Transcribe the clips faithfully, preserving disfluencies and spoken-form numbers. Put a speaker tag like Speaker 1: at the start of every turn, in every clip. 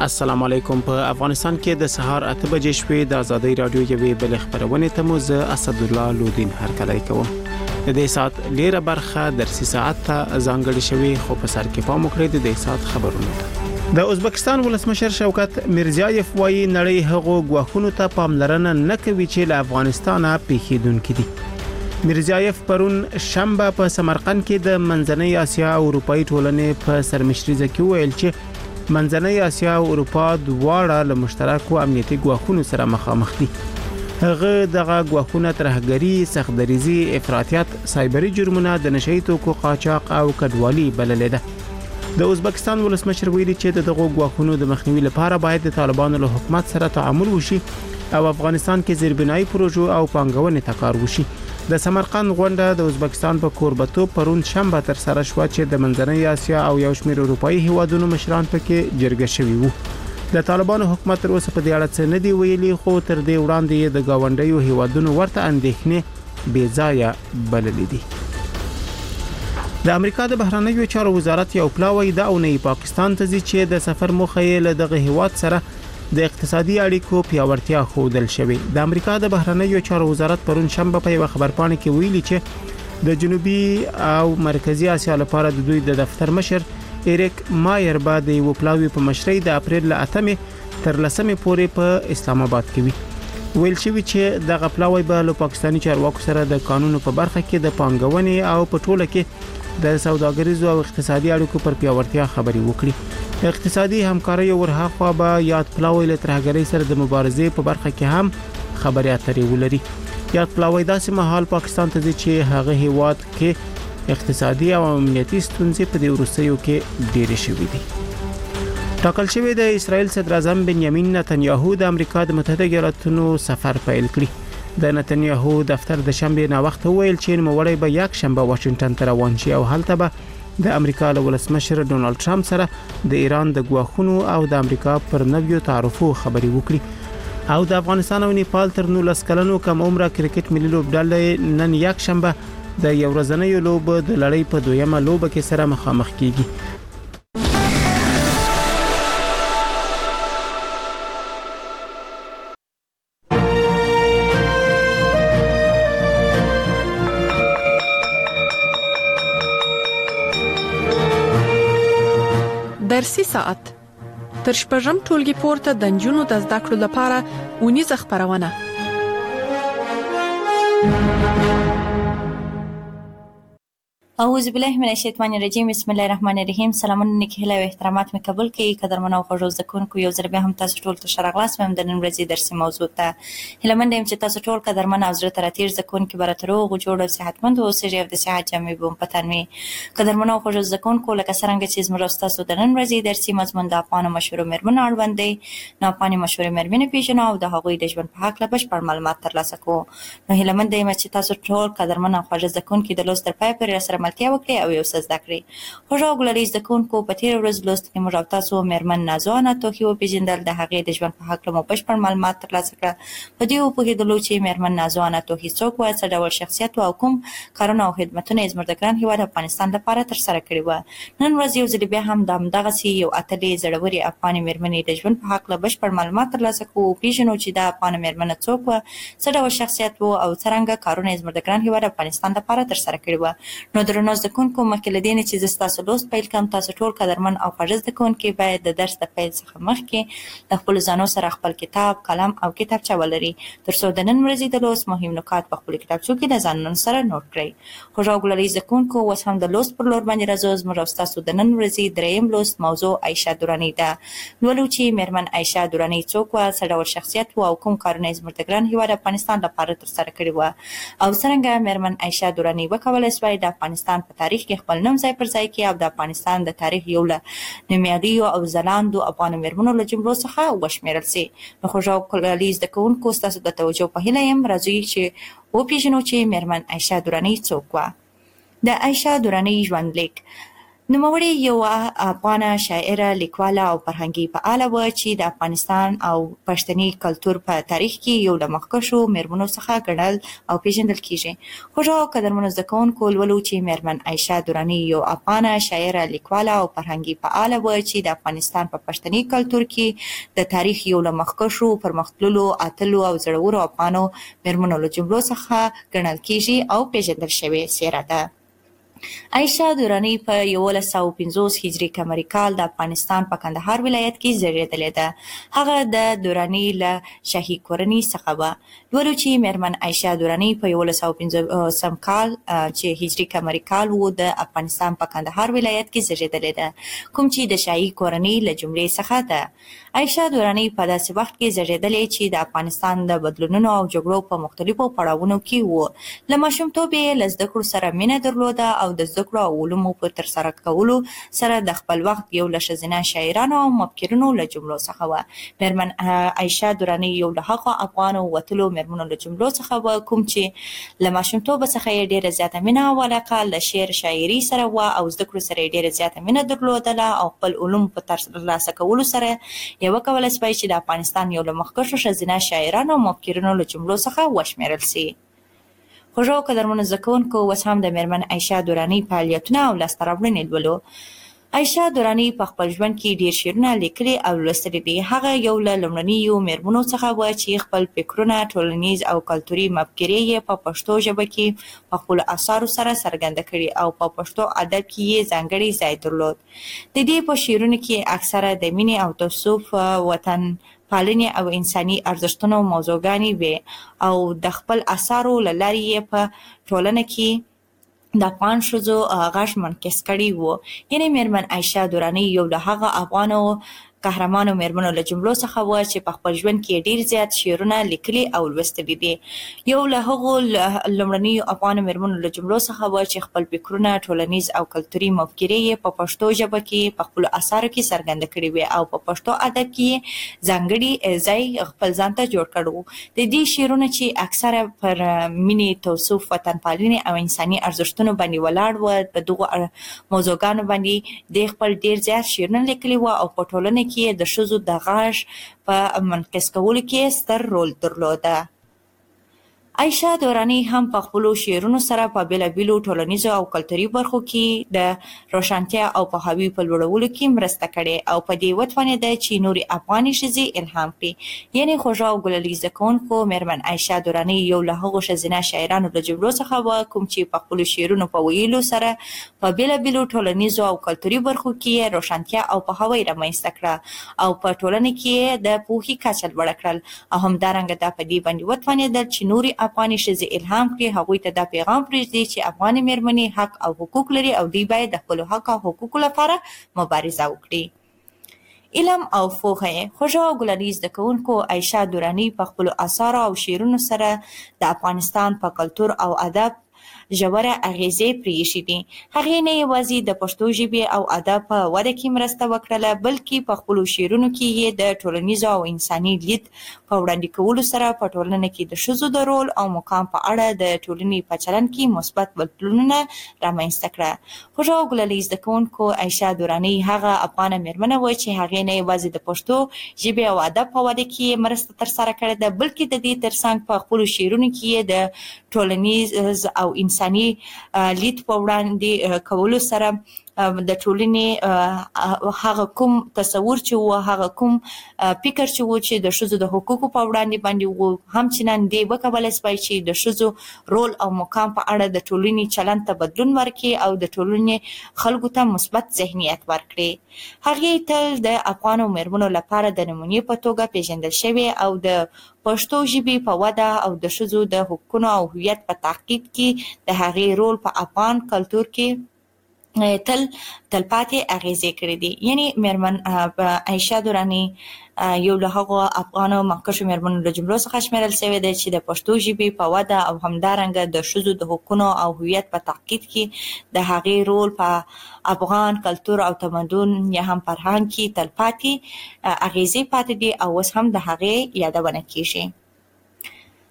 Speaker 1: السلام علیکم. په افغانستان کې د سهار اته بجې شپې د ازادي رادیو یوې بل خبرونه ته مو زه اسد الله لودین هرکلی کوم. د دې سات ډیره برخه درسي ساعت ته ځانګړې شوی خو په سر کې پام وکړئ د دې سات خبرونه. د ازبکستان ولسمشر شوکت میرزیایف وایي نړۍ هغو غواخونو ته پاملرنه نه کوي چې له افغانستانه پیښیدونکي دي. میرزیایف پرون شنبه په سمرقند کې د منځنۍ اسیا او اروپאי ټولنې په سرمشريزه کې ویل چې منځنۍ اسیا او اروپا دواړه له مشترکو امنیتي غواخونو سره مخامخ دي. هغه دغه غواخونه ترهګری، سختدریزي، افراطیت، سایبري جرمونه، د نشئی توکو قاچاق او کډوالي بللې ده. د ازبکستان ولسمشر ویلي چې دغه غواخونو د مخنیوي لپاره باید د طالبانو له حکومت سره تعامل وشي او افغانستان کې زیربنایي پروژو او پانګونې ته کار وشي. د سمرقند غونډه د ازبکستان په کوربتوب پرون شنبه تر سره شو چې د منځنۍ اسیا او یو شمېر اروپאי هیوادونو مشران پکې جرګه شوي وو. د طالبانو حکومت تر اوسه په دې اړه څه نه دی ویلي، خو تر دې وړاندې د گاونډیو هیوادونو ورته اندېښنې بې ځایه بللې دي. د امریکا د بهرنیو چارو وزارت یو پلاوی د اونۍ پاکستان ته ځي چې د سفر موخه یې له دغه هیواد سره د اقتصادي اړیکو پیاوړتیا ښودل شوې. د امریکا د بهرنیو چارو وزارت پرون شنبه په یو خبرپاڼه کې ویلي چې د جنوبي او مرکزی اسیا لپاره د دوی د دفتر مشر ایریک مایر به د یو پلاوی په مشرۍ د اپریل له اتمې تر لسمې پورې په اسلام آباد کې وي. ویل شوی چې دغه پلاوی به له پاکستاني چارواکو سره د قانون په برخه کې د پانګونې او په ټوله کې د سوداګریزو او اقتصادي اړیکو پر پیاوړتیا خبري وکړي. اقتصادي همکاري ورهاخوا به یاد پلاوی له ترهګرۍ سره د مبارزې په برخه کې هم خبري اترې ولري. یاد پلاوی داسې مهال پاکستان ته ځي چې هغه هیواد کې اقتصادي او امنیتي ستونزې په دې وروستیو کې ډېرې شوې دي. ټاکل شوی د اسرائیل صدر اعظم بنیامین نتنیاهو د امریکا د متحده ایالاتونو سفر پیل کړی. د نتنیاهو دفتر د شنبه نه وخت ویل چې نوموړی به یک شنبه واشنگټن ته روان شي او هلته به د امریکا له ولسمشر ډونالد ټرمپ سره د ایران د غواخونو او د امریکا پر نویو تعرفو خبري وکړي. او د افغانستان او نیپال تر نولس کلنو کم عمره کرکټ ملي لوبډلې نن یک شنبه د یو ورځنۍ لوب د لړۍ په دویمه لوب کې سره مخامخ کیږي.
Speaker 2: درسي ساعت تر شپږم ټولګي پورته د نجونو د زده کړو لپاره اونیزه خبرونه.
Speaker 3: اعوذ بالله من الشیطان الرجیم. بسم الله الرحمن الرحیم. سلامونه نیک هیله او احترامات مې قبول کړئ. قدرمنو خوږو زده کوونکو، یو ځل بیا هم تاسو ټول ته ښه راغلاست. مې د نن ورځې درسي موضوع ته هیله مند یم چې تاسو ټول قدرمن او زړه ته راتېر زده کوونکي به راته روغ جوړ او صحتمند اوسئ او د صحت جامې به مو په تن وي. قدرمنو خوږو زده کوونکو، لکه څرنګه چې زموږ او ستاسو د نن ورځې درسي مضمون د افغانو مشهورو مېرمنو اړوند دی، نو افغاني مشهورې مېرمنې پېژنو او د هغوی د ژوند په هکله بشپړ معلومات ترلاسه کوو. نو هیله مند یم چې تاسو ټول قدرمن او خوږ زده کوونکي د لوست تر پایه پورې راسره ملتیا وکړئ او یو څه زده کړئ. خوږو او ګلالي زده کوونکو، په تېره ورځ لوست کې موږ او تاسو مېرمن نازو انا توخي وپېژندل. د هغې د ژوند په هکله مو بشپړ معلومات ترلاسه کړه. په دې وپوهېدلو چې مېرمن نازو انا توخي څوک وه، څه ډول شخصیت او کوم کارونه او خدمتونه یې زموږ د ګران هېواد افغانستان لپاره ترسره کړي وه. نن ورځ یو ځل بیا هم د همدغسې یو اتلې زړورې افغانې مېرمنې د ژوند په هکله بشپړ معلومات ترلاسه کوو، وپېژنو چې دا افغانه مېرمنه څوک وه، څه ډول شخصیت و او څرنګه کارونه یې زموږ د ګران هېواد افغانستان لپاره ترسره کړي وه. نو درنو زده کوونکو، مخکې له دې نه چې زه ستاسو لوست پیل کړم، تاسو ټول قدرمن او خوږ زده کوونکي باید د درس د پیل څخه مخکې د خپلو ځانو سره خپل کتاب، قلم او کتابچه ولرئ، تر څو د نن ورځې د لوست مهم نکات په خپلو کتابچو کې د ځانونو سره نوټ کړئ. خوږو او ګلالي زده کوونکو، اوس هم د لوست پر لور باندې راځو. زموږ او ستاسو د نن ورځې دریم لوست موضوع عایشه دراني ده. لولو چې مېرمن عایشه دراني څوک وه، څه ډول شخصیت و او کوم کارونه یې زموږ د ګران هېواد افغانستان لپاره ترسره کړي وه، او څرنګه مېرمن عایشه دراني وکولی سوای د افغانستان په تاریخ کې خپل نوم ځای پر ځای کړي او د افغانستان د تاریخ یو له نومیالیو او ځلانده افغانو مېرمنو له جملو څخه وشمېرل سي. نو خوږو او ګلالي زده کوونکو، ستاسو د توجه په هیله یم. راځئ چې وپېژنو چې مېرمن عایشه دراني څوک وه. د عایشه دراني ژوندلیک. نوموړې یو افغانه شاعره، لیکواله او فرهنګي فعاله وه چې د افغانستان او پښتني کلتور په تاریخ کې یو له مخکښو میرمنو څخه ګڼل او پیژندل کیږي. خوږو او قدرمنو زده کوونکو، لولو چې میرمن عایشه دراني یو افغانه شاعره، لیکواله او فرهنګي فعاله وه چې د افغانستان په پښتني کلتور کې د تاریخ یو له مخکښو، پرمختللو، اتلو او زړورو افغانو میرمنو له جملو څخه ګڼل کیږي او پیژندل شوې څیره ده. عایشه دراني په یولس سوه پنځوس هجري قمري کال د افغانستان په کندهار ولایت کې زیږېدلې ده. هغه د دراني له شاهي کورنۍ څخه وه. لولو چې میرمن عایشه دراني په یولس سوه پنځوسم کال چې هجري قمري کال و د افغانستان په کندهار ولایت کې زیږېدلې ده، کوم چې د شاهي کورنۍ له جملې څخه ده. عایشه دراني په داسې وخت کې زیږېدلې چې د افغانستان د بدلونونو او جګړو په مختلفو پړاوونو کې و. له ماشومتوب یې له زده کړو سره مینه درلوده او د زده کړو او علومو په ترسره کولو سره د خپل وخت یو له ښځینه شاعرانو او مفکرینو له جملو څخه وه. میرمن عایشه دراني یو له هغو افغانو وتلو میرمنو له جملو څخه وه کوم چې له ماشومتوبه څخه یې ډېره زیاته مینه او علاقه له شعر شاعري سره وه او زده کړو سره یې ډېره زیاته مینه درلودله او خپل علوم په ترلاسه کولو سره یې وکولی سوای چې د افغانستان یو له مخکښو ښځینه شاعرانو او مفکرینو له جملو څخه وشمېرل سي. خوږو او قدرمنو زده کوونکو، اوس هم د میرمن عایشه دراني فعالیتونه او لاسته راوړنې لولو. عایشه دراني په خپل ژوند کې ډېر شعرونه لیکلي او لوستلي دي. هغه یو له لومړنیو میرمنو څخه وه چې خپل فکرونه، ټولنیز او کلتوري مفکورې یې په پښتو ژبه کې په خپلو اثارو سره څرګنده کړي او په پښتو ادب کې یې ځانګړی ځای درلود. د دې په شعرونو کې اکثره د مینې او تعصب، وطن پالنې او انساني ارزښتونو موضوعګانې وې او د خپل اثارو له لارې یې په ټولنه کې د افغان ښځو غږ منعکس کړی و. یعنې میرمن عایشه دراني یو له هغه افغانو قهرمانو میرمنو له جملو څخه وه چې په خپل ژوند کې ډېر زیات شعرونه لیکلي او لوستلي دي. یو له هغو لومړنیو افغانو میرمنو له جملو څخه وه چې خپل فکرونه، ټولنیز او کلتوري مفکورې یې په پښتو ژبه کې په خپلو اثارو کې څرګنده کړي وې او په پښتو ادب کې یې ځانګړي ځای خپل ځان ته جوړ کړی و. د دې شعرونه چې اکثره پر مینې، تعصب، وطن پالنې او انساني ارزښتونو باندې ولاړ وه، په دغو موضوعګانو باندې د خپل ډېر زیات شعرونه لیکلي وه او په ټولنه کې د ښځو د غږ په منعکس کولو کې ستر رول درلوده. عایشه دراني هم په خپلو شعرونو سره په بېلابېلو ټولنیزو او کلتوري برخو کې د روښانتیا او پوهاوي په لوړولو کې مرسته کړې او په دې وتوانېده چې نورې افغاني ښځې الهام کړي. یعنې خوږو او ګلالي زده کوونکو، میرمن عایشه دراني یو له هغو ښځینه شاعرانو له جملو څخه وه کوم چې په خپلو شعرونو په ویلو سره په بېلابېلو ټولنیزو او کلتوري برخو کې روښانتیا او پوهاوی رامنځته کړه او په ټولنه کې د پوهې کچه لوړه کړل او همدارنګه دا په دې باندې وتوانېدل چې نورې افغاني ښځې الهام کړي، هغوی ته دا پیغام پرېږدي چې افغاني میرمنې حق او حقوق لري او دوی باید د خپلو حق او حقوقو لپاره مبارزه وکړي. علم او پوهه یې. خوږو او ګلالي زده کوونکو، عایشه دراني په خپلو اثارو او شعرونو سره د افغانستان په کلتور او ادب ژوره اغیزې پرېښې دي. هغې نه یوازې د پښتو ژبې او ادب په وده کې مرسته وکړله، بلکې په خپلو شعرونو کې یې د ټولنیزو او انساني لید په وړاندې کولو سره په ټولنه کې د ښځو د رول او مقام په اړه د ټولنې په چلند کې مثبت بدلونونه رامنځته کړه. خوږو او ګلالي زده کوونکو، عایشه دراني هغه افغانه میرمنه وه چې هغې نه یوازې د پښتو ژبې او ادب په وده کې مرسته ترسره کړې ده، بلکې د دې ترڅنګ په خپلو شعرونو کې یې د ټولنیز او انساني لید په وړاندې کولو سره د ټولنې هغه کوم تصور چې و، هغه کوم فکر چې و چې د ښځو د حقوقو په وړاندې باندې و، همچنان دې وکولی سوای چې د ښځو رول او مقام په اړه د ټولنې چلند ته بدلون ورکړي او د ټولنې خلکو ته مثبت ذهنیت ورکړي. هغې تل د افغانو میرمنو لپاره د نمونې په توګه پیژندل شوې او د پښتو ژبې په وده او د ښځو د حقونو او هویت په تحقیق کې د هغې رول په افغان کلتور کې تل تلپاتې اغیزې کړې دي. یعنی میرمن عایشه دراني یو له هغو افغانو مخکښو میرمنو له جملو څخه شمیرل شوې ده چې د پښتو ژبې په وده او همدارنګه د ښځو د حقونو او هویت په تحقیق کې د هغې رول په افغان کلتور او تمدن یا هم فرهنګ کې تلپاتې اغیزې پاتې دي او اوس هم د هغې یادونه کیږي.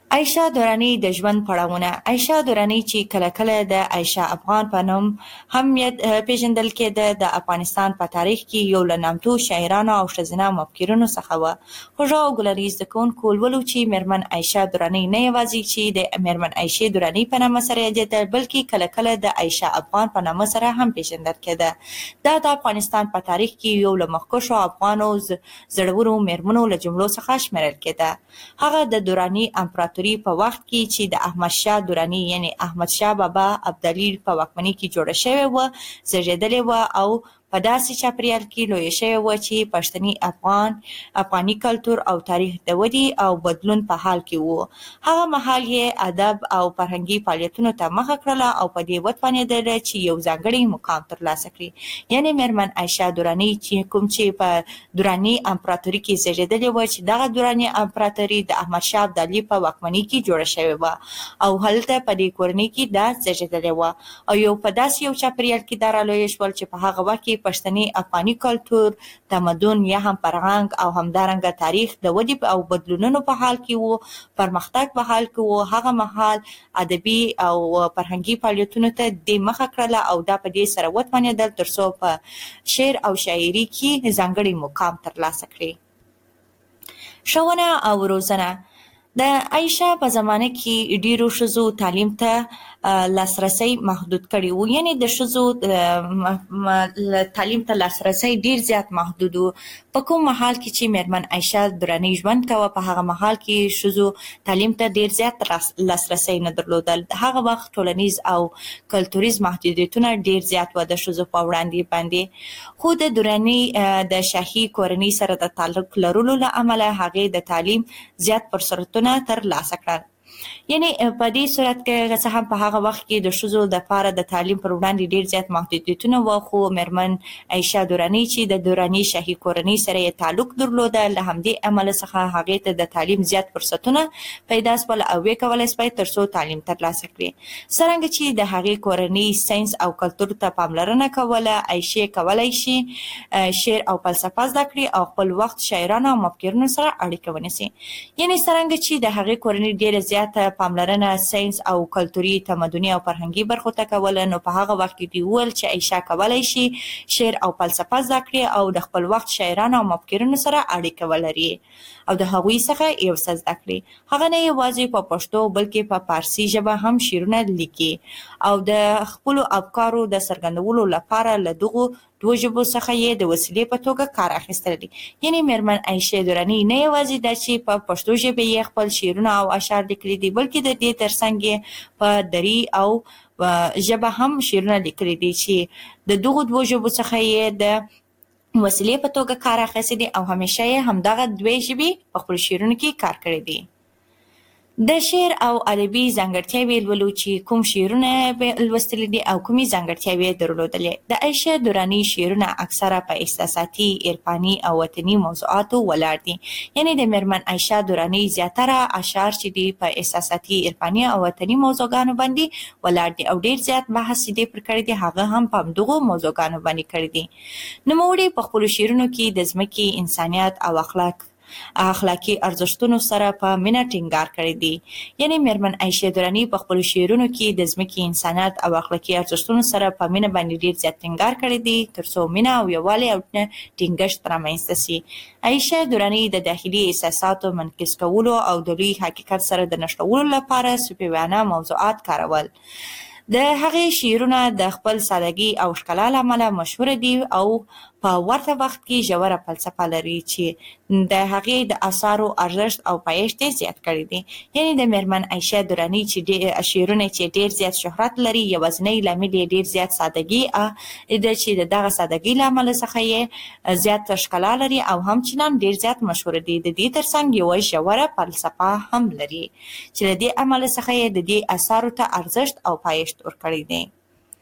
Speaker 3: عایشه درانی د ژوند پړاوونه. عایشه درانی چې کله کله د عایشه افغان په نوم هم پیژندل کېده، د افغانستان په تاریخ کې یو له نامتو شاعرانو او ښځینه مفکرینو څخه وه. خوږه او ګلریز زده کوونکو ولولو چې میرمن عایشه درانی نه یوازې چې د میرمن عایشې درانی په نامه سره یادېدل، بلکې کله کله د عایشه افغان په نامه سره هم پیژندل کېده. دا د افغانستان په تاریخ کې یو له مخکښو افغانو زړورو میرمنو له جملو څخه شمیرل کېده. هغه د درانی امپراتوري په وخت کې چې د احمد شاه درانی یعنی احمد شاه بابا ابدالي په واکمنۍ کې جوړه شوې وه زېږېدلې وه او په داسې چاپریال کې لویه شوې وه چې پښتني افغان افغاني کلتور او تاریخ د ودې او بدلون په حال کې وو. هغه مهال یې ادب او فرهنګي فعالیتونو ته مخه کړله او په دې وتوانېدله چې یو ځانګړی مقام ترلاسه کړي. یعنې میرمن عایشه درانی چې کوم چې په درانی امپراتوري کې زېږېدلې وه، چې دغه درانی امپراتوري د احمد شاه ابدالي په واکمنۍ کې جوړه شوې وه او هلته په دې کورنۍ کې دا زېږېدلې وه او یو په داسې یو چاپریال کې دا رالویه شول چې په هغه وخت کې پښتني افغاني کلتور، تمدن یا هم فرهنګ او همدارنګه تاریخ د ودې او بدلونونو په حال کې وو، پرمختګ په حال کې وو. هغه مهال ادبي او فرهنګي فعالیتونو ته دې مخه کړله او دا په دې سره وتوانېدل تر څو په شعر او شاعري کې ځانګړی مقام ترلاسه کړي. ښوونه او روزنه. د عایشه په زمانه کې ډیرو ښځو تعلیم ته لاسرسی محدود کړی و، یعنی د ښځو تعلیم ته لاسرسی ډیر زیات محدود و. په کوم مهال کې چې میرمن عایشه درانی ژوند کوه، په هغه مهال کې ښځو تعلیم ته ډیر زیات لاسرسی نه درلودل. هغه وخت ټولنیز او کلتوریز محدودیتونه ډیر زیات وه د ښځو په وړاندې باندې. خو د درانی د شاهي کورنۍ سره د تعلق لرلو له امله هغې د تعلیم زیات فرصتونه ترلاسه کړل. یعنی په دې صورت کې څه هم په هغه وخت کې د ښځو لپاره د تعلیم پر وړاندې ډیر زیات محدودیتونه وو، خو میرمن عایشه درانی چې د درانی شاهي کورنۍ سره یې تعلق درلوده، له همدې امله څخه هغې ته د تعلیم زیات فرصتونه پیدا شول او ویې کولی شوی تر څو تعلیم ترلاسه کړي. څرنګه چې د هغې کورنۍ ساینس او کلتور ته پاملرنه کوله، عایشې کولی شي شعر او فلسفه زده کړي او خپل وخت شاعرانو او مفکرینو سره اړیکه ونیسي. یعنې څرنګه چې د هغې کورنۍ ډیره زیاته پاملرنه ساینس او کلتوري تمدني او فرهنګي برخو ته کوله، نو په هغه وخت کې دوی وویل چې عایشه کولی شي شعر او فلسفه زده کړي او د خپل وخت شاعرانو او مفکرینو سره اړیکه ولري او د هغوی څخه یو څه زده کړي. هغه نه یوازې په پښتو بلکې په فارسي ژبه هم شعرونه لیکي او د خپلو افکارو د څرګندولو لپاره له دغو دوه ژبو څخه یې د وسیلې په توګه کار اخیستلی دی. یعنې میرمن عایشه درانی نه یوازې دا چې په پښتو ژبه یې خپل شعرونه او اشعار لیکلي دي، بلکې د دې ترڅنګ یې په دري او ژبه هم شعرونه لیکلي دي چې د دغو دوه ژبو څخه یې د وسیلې په توګه کار اخیستی دی او همیشه یې همدغه دوې ژبې په خپلو شعرونو کې کار کړی دی. د شعر او ادبي ځانګړتیاوې لولو چې کوم شعرونه یې لوستلي دي او کومې ځانګړتیاوې یې درلودلې. د عایشه درانی شعرونه اکثره په احساساتي، عرفاني او وطني موضوعاتو ولاړ دي. یعنې د میرمن عایشه درانی زیاتره اشعار چې دي په احساساتي، عرفاني او وطني موضوعګانو باندې ولاړ دي او ډیر زیات بحث چې دې پر کړی دی هغه هم په همدغو موضوعګانو باندې کړی دي. نوموړي په خپلو شعرونو کې د ځمکې، انسانیت او اخلاق اخلاقي ارزښتونو سره په مینه ټینګار کړی دی. یعنې میرمن عایشه درانی په خپلو شعرونو کې د ځمکې، انسانیت او اخلاقي ارزښتونو سره په مینه باندې ډیر زیات ټینګار کړی دی تر څو مینه او یووالی او ټینګښت رامنځته سي. عایشه درانی د داخلي احساساتو منعکس کولو او د لوی حقیقت سره د نښلولو لپاره صوفیانه موضوعات کارول. د هغې شعرونه د خپل سادګي او ښکلا له امله مشهوره دي او په ورته وخت کې ژوره فلسفه لري چې د هغې د اثارو ارزښت او پایښت یې زیات کړی دی. یعنې د میرمن عایشه درانی چې شعرونه چې ډیر زیات شهرت لري، یوازینی لامل یې ډیر زیات سادګي ده چې د دغه سادګۍ له امله څخه یې زیات ښکلا لري او همچنان ډیر زیات مشهوره دي. د دې ترڅنګ یوه ژوره فلسفه هم لري چې له دې امله څخه یې د دې اثارو ته ارزښت او پایښت ورکړی دی.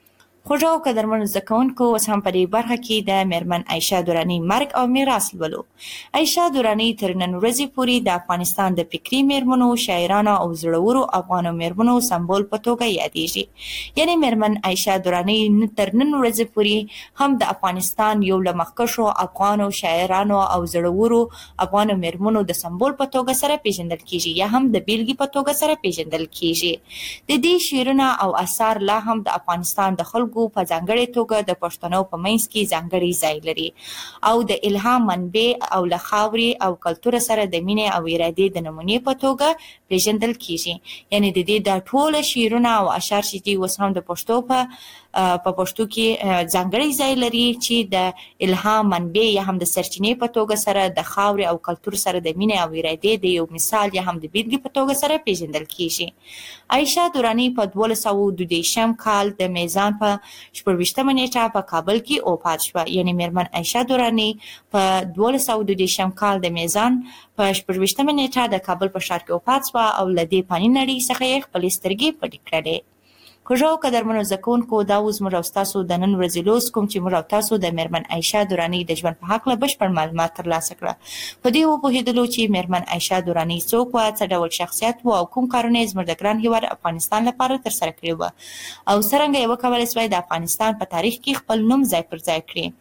Speaker 3: خوږو او قدرمنو زده کوونکو، اوس هم په دې برخه کې د میرمن عایشه دراني مرګ او میراث لولو. عایشه دراني تر نن ورځې پورې د افغانستان د فکري میرمنو، شاعرانو او زړورو افغانو میرمنو سمبول په توګه یادېږي. یعنې میرمن عایشه دراني تر نن ورځې پورې هم د افغانستان یو له مخکښو افغانو شاعرانو او زړورو افغانو میرمنو د سمبول په توګه سره پیژندل کیږي، یا هم د بیلګې په توګه سره پیژندل کیږي. د دې شعرونه او اثار لا هم د افغانستان د خلکو په ځانګړې توګه د پښتنو په منځ کې ځانګړی ځای لري او د الهام منبع او له خاورې او کلتور سره د مینې او ارادې د نمونې په توګه پیژندل کیږي. یعنی د دې د ټول شعرونه او اشعار چې دي اوس هم د پښتو په په پښتو کې ځانګړی ځای لري چې د الهام منبع یا هم د سرچینې په توګه سره د خاورې او کلتور سره د مینې او ارادې د یو مثال یا هم د بیلګې په توګه سره پیژندل کیږي. عایشه دراني په دولس سوه دوه دېرشم کال د میزان په شپږویشتمه نیټه په کابل کې وفات شوه. یعنی میرمن عایشه دراني په دولس سوه دوه دېرشم کال د میزان په شپږویشتمه نیټه د کابل په ښار کې وفات شوه او له دې فاني نړۍ څخه یې خپلې سترګې پټې کړلې. خوږو او قدرمنو زده کوونکو، دا اوس موږ او ستاسو د نن ورځې لوست کوم چې موږ او تاسو د میرمن عایشه دراني د ژوند په هکله بشپړ معلومات ترلاسه کړه. په دې وپوهېدلو چې میرمن عایشه دراني څوک وه، څه ډول شخصیت و او کوم کارونه یې زموږ د ګران هېواد افغانستان لپاره ترسره کړي وه او څرنګه یې وکولی سوای د افغانستان په تاریخ کې خپل نوم ځای پر ځای کړي.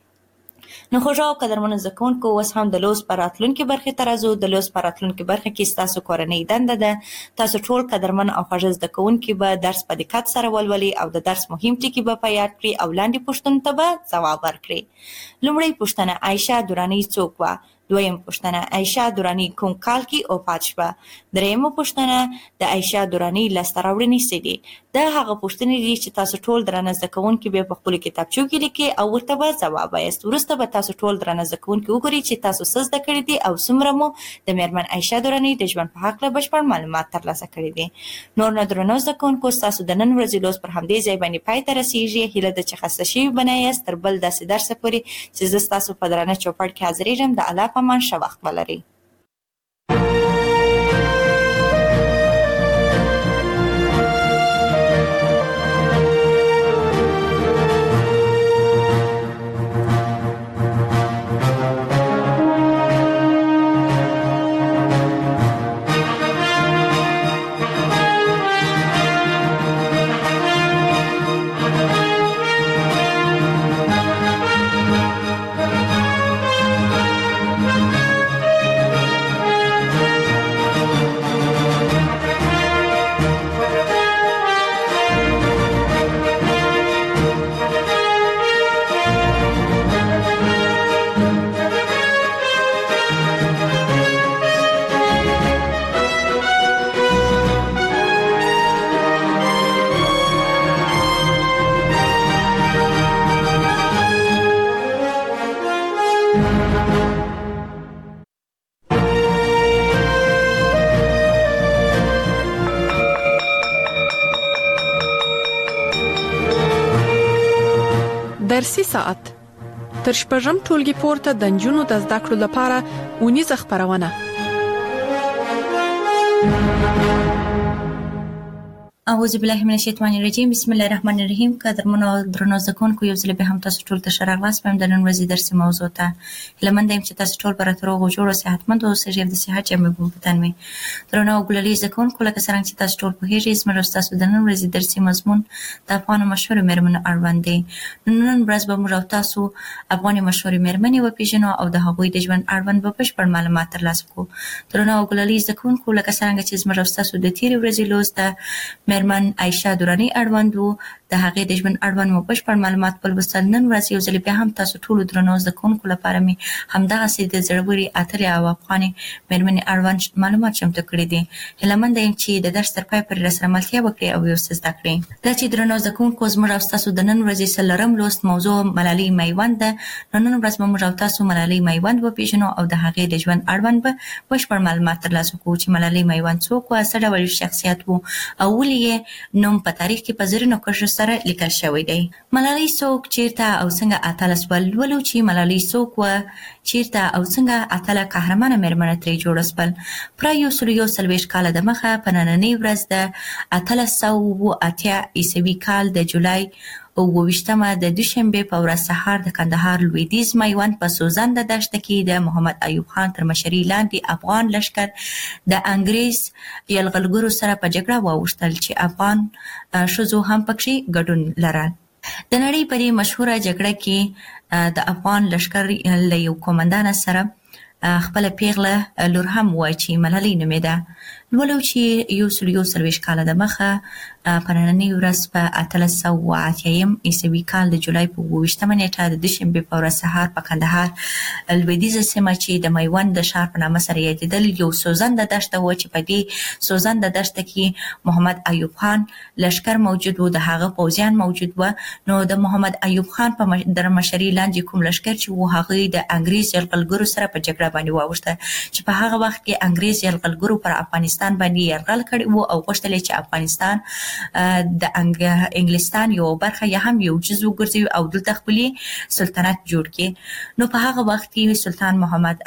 Speaker 3: نو خوږو او قدرمنو زده کوونکو، اوس هم د لوست په راتلونکې برخې ته راځو. د لوست په راتلونکې برخه کې ستاسو کورنۍ دنده ده. تاسو ټول قدرمن او خوږ زده کوونکي به درس په دقت سره ولولئ او د درس مهم ټکي به په یاد کړئ او لاندې پوښتنو ته به ځواب ورکړئ. لومړۍ پوښتنه: عایشه دراني څوک وه؟ دویم پوښتنه: عایشه دراني کوم کال کې وفات شوه؟ دریمه پوښتنه: د عایشه دراني لاسته راوړنې څه دي؟ دا هغه پوښتنې دي چې تاسو ټول درانه زده کوونکي به په خپلو کتابچو کې لیکئ او ورته به ځواب وایاست. وروسته به تاسو ټول درانه زده کوونکي وګورئ چې تاسو څه زده کړي دي او څومره مو د میرمن عایشه دراني د ژوند په هکله بشپړ معلومات ترلاسه کړي دي. نور نو درنو زده کوونکو، ستاسو د نن ورځې لوست پر همدې ځای باندې پای ته رسېږي. هیله ده چې خسته شوي به نه یاست. تر بل داسې درسه پورې چې زه ستاسو په درانه چوپړ کې حاضرېږم، د الله په امان ښه وخت ولرئ.
Speaker 2: درسي ساعت تر شپږم ټولګي پورته د نجونو د زده کړو لپاره اونیزه خبرونه.
Speaker 3: اعوذ بالله من الشیطان الرجیم. بسم الله الرحمن الرحیم. قدرمنو درنو زده کوونکو، یو ځل به هم تاسو ټول ته ښه راغلاست. په د نن ورځې درسي موضوع ته هیله مند یم چې تاسو ټول به راته روغ او جوړ او صحتمند اوسئ. د صحت جامې به په تن وي. درنو او ګلالي زده کوونکو، لکه څرنګه چې تاسو ټول پوهېږئ، زموږ ستاسو د نن ورځې درسي مضمون د افغانو مشهورو میرمنو اړوند دی. نن ورځ به موږ او تاسو افغاني مشهورې میرمنې وپېژنو او د هغوی د ژوند اړوند به بشپړ معلومات ترلاسه کړو. درنو او ګلالي زده کوونکو، لکه څرنګه چې زموږ او ستاسو د تېرې ورځې لوست د میرمن عایشه دراني اړوند وو، د هغې د ژوند اړوند مو بشپړ معلومات ولوستل. نن ورځ یو ځل بیا هم تاسو ټولو درنو زده کوونکو لپاره مې همدغسې د زړورې اتلې او افغانې میرمنې اړوند معلومات چمتو کړي دي. هیله منده یم چې د درس تر پای پورې راسره ملتیا وکړئ او یو څه زده کړئ. دا چې درنو زده کوونکو، زموږ او ستاسو د نن ورځې څلورم لوست موضوع ملالۍ میوند ده. نو نن ورځ به موږ او تاسو ملالۍ میوند وپېژنو او د هغې د ژوند اړوند به بشپړ معلومات ترلاسه کړو چې ملالۍ میوند څوک وه، څه ډول شخصیت و او ولې یې نوم په تاریخ کې په زرینو کرښو سره لیکل شوی دی. ملالۍ څوک، چیرته او څنګه اتله سوه؟ لولو چې ملالۍ څوک وه، چیرته او څنګه اتله قهرمانه میرمنه ترې جوړه سول. پوره یو سل یو څلوېښت کاله دمخه په نننۍ ورځ د اتلس سوه اووه اتیا عیسوي کال د جولای اوه ویشتمه د دوشنبه په ورځ سهار د کندهار لویدیځ میوند په سوزنده دشت کې د محمد ایوب خان تر مشرۍ لاندې افغان لشکر د انګریز یلغلګرو سره په جګړه واوښتل چې افغان ښځو هم پکې ګډون لرل. د نړۍ په دې مشهوره جګړه کې د افغان لشکر له یو قومندان سره خپل پیغله لور هم وای چې ملالۍ نومېده. ولو چې یو سل یو څلوېښت کاله د مخه په نننۍ ورځ په اتلس سوه اتیایم عیسوي کال د جولای په اووه ویشتمه نیټه د دوشنبې په ورځ سهار په کندهار لویدیځه سیمه چې د میوند د ښار په نامه سره یادېدل یو سوزنده دښته وه چې په دې سوزنده دښته کې محمد ایوب خان لشکر موجود و، د هغه پوځیان موجود و. نو د محمد ایوب خان په در مشرۍ لاندې کوم لشکر چې و هغه د انګریز یرغلګرو سره په جګړه باندې واوښته چې په هغه وخت کې انګریز یرغلګرو پر افغانستان باندې یرغل کړی و او غوښتل چې افغانستان د انګلستان یو برخه یا هم یو جزء وګرځوي او دلته خپل سلطنت جوړ کړي. نو په هغه وخت کې سلطان محمد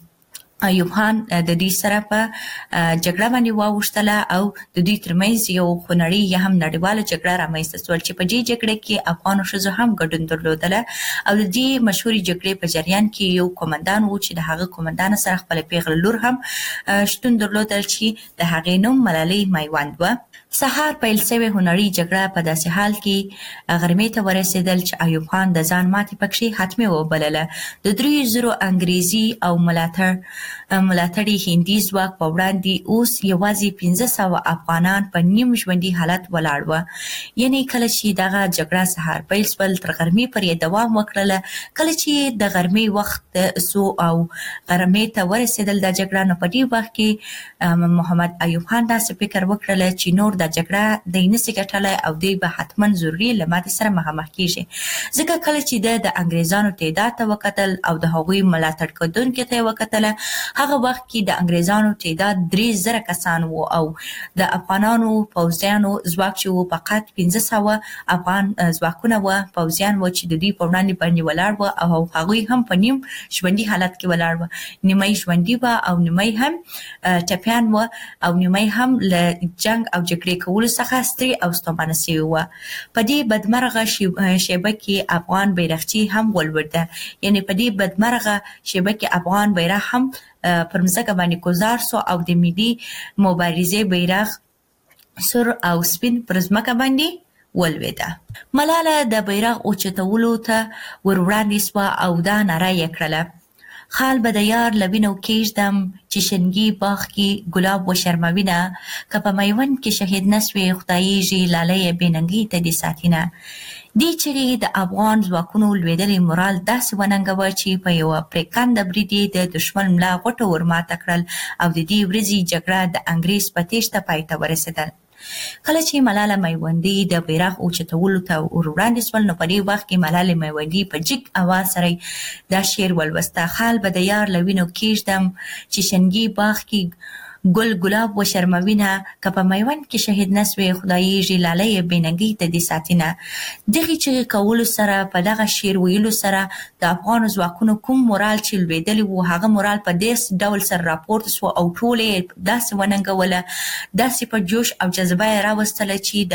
Speaker 3: ایوب خان د دې سره په جګړه باندې واوښتله او د دوی ترمنځ یو خونړۍ یا هم نړیواله جګړه رامنځته شول چې په دې جګړه کې افغان ښځو هم ګډون درلودله او د دې مشهورې جګړې په جریان کې یو قومندان و چې د هغه قومندان سره خپل پیغله لور هم شتون درلودل چې د هغې نوم ملالۍ میوند و. سهار پیل شوې هنري جګړه په داسې حال کې غرمې ته ورسېدل چې ایوب خان د ځان ماتې پکې حتمي وبلله. د دریو زرو انګریزي او ملاتړ ملاتړي هندي ځواک په وړاندې اوس یوازې پنځه سوه افغانان په نیم ژوندي حالت ولاړ وه. یعنې کله چې دغه جګړه سهار پیل شول تر غرمې پورې دوام وکړله. کله چې د غرمې وخت سو او غرمې ته ورسېدل د جګړه، نو په دې وخت کې محمد ایوب خان داسې فکر وکړله چې نور د جګړه دی نسي ګټلی او دوی به حتما ضروري له ماتې سره مخامخ کیږي. ځکه کله چې د د انګریزانو تعداد ته وکتل او د هغوی ملاتړ کوونکو ته یې وکتله، هغه وخت کې د انګریزانو تعداد درې زره کسان وو او د افغانانو پوځیانو ځواک چې وو فقط پنځه سوه افغان ځواکونه وه، پوځیان وو چې د دوی په وړاندې باندې ولاړ وو او هغوی هم په نیم ژوندي حالت کې ولاړ وو. نیمه ژوندي وه او نیمه هم ټپیان وه او نیمه هم له جنګ او جګړې کولو څخه ستړي او ستومانه شوي وه. په دې بدمرغه شیبه کې افغان بیرغچی هم ولوېده. یعنې په دې بدمرغه شیبه کې افغان بیرغ هم پر مځکه باندې ګذار سو او د ملي مبارزې بیرغ سور او سپین پر مځکه باندې ولوېده. ملاله د بیرغ اوچتولو ته ور وړاندې سوه او دا ناره یې کړله: خال به د یار له وینو کېږدم چې شنګي باغ کې ګلاب وشرموینه، که په میوند کې شهید نسوې خدایږي لالی بې ننګۍ ته دې ساتینه. دې چغې د افغان ځواکونو لوېدلی مورال داسې وننګوه چې په یوه پرېکنده برید یې د دښمن ملا غوټه ورماته کړل او د دې ورځې جګړه د انګریز په تېښته پای ته ورسېدل. کله چې ملاله میوندي د بیرغ اوچتولو ته ور وړاندې سول، نو په دې وخت کې ملالې میوندي په جګ اواز سره دا شعر ولوسته: خال به د یار له وینو کېږدم چې شنګي باغ کې ګل ګلاب وشرموینه، که په میوند کې شهید نسوې خدایږي لالی بې ننګۍ ته دې ساتینه. دغې چغې کولو سره په دغه شعر ویلو سره د افغانو ځواکونو کوم مورال چې لوېدلی و هغه مورال په داسې ډول سره راپورته سو او ټول یې داسې وننګوله، داسې په جوش او جذبه یې راوستله چې د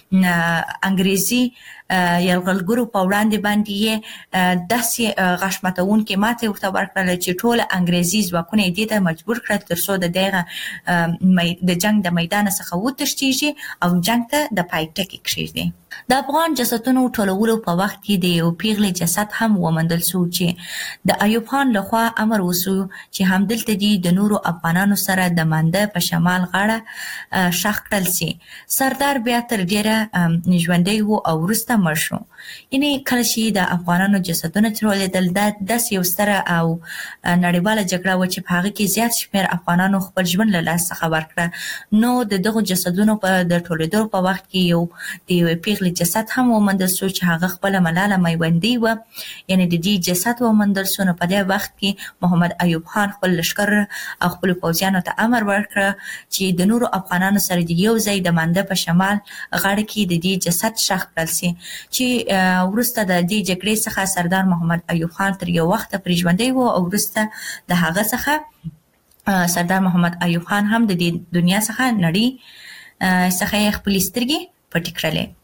Speaker 3: انګریزي یرغلګرو په وړاندې باندې یې داسې غاښ ماتوونکې ماتې ورته ورکړله چې ټول انګریزي ځواکونه یې دې ته مجبور کړل تر څو د دغه د جنګ د میدانه څخه وتښتېږي او جنګ ته د پای ټکی کښېږدي. د افغان جسدونو ټولولو په وخت کې د یو پیغلې جسد هم وموندل شو چې د ایوب خان لخوا امر وشو چې همدلته دې د نورو افغانانو سره د مانده په شمال غاړه ښخ کړل شي. سردار بیا تر ډېره ژوندی و او وروسته مړ شو. یعنې کله چې د افغانانو جسدونه ټولېدل دا داسې یو ستره او نړیواله جګړه وه چې په هغه کې زیات شمېر افغانانو خپل ژوند له لاسه څخه ورکړه. نو د دغو جسدونو په د ټولېدو په وخت کې یو د یوې پیغلې جسد هم وموندل شو چې هغه خپله ملاله میوندۍ وه. یعنې د دې جسد وموندل شو. نو په دې وخت کې محمد ایوب خان خپل لښکر او خپلو پوځیانو ته امر ورکړه چې د نورو افغانانو سره د یو ځای د مانده په شمال غاړه کې د دې جسد ښخ کړل شي چې وروسته د دې جګړې څخه سردار محمد ایوب خان تر یو وخته پرې ژوندی و او وروسته د هغه څخه سردار محمد ایوب خان هم د دې دنیا څخه نړۍ څخه یې خپلې سترګې پټې کړلې.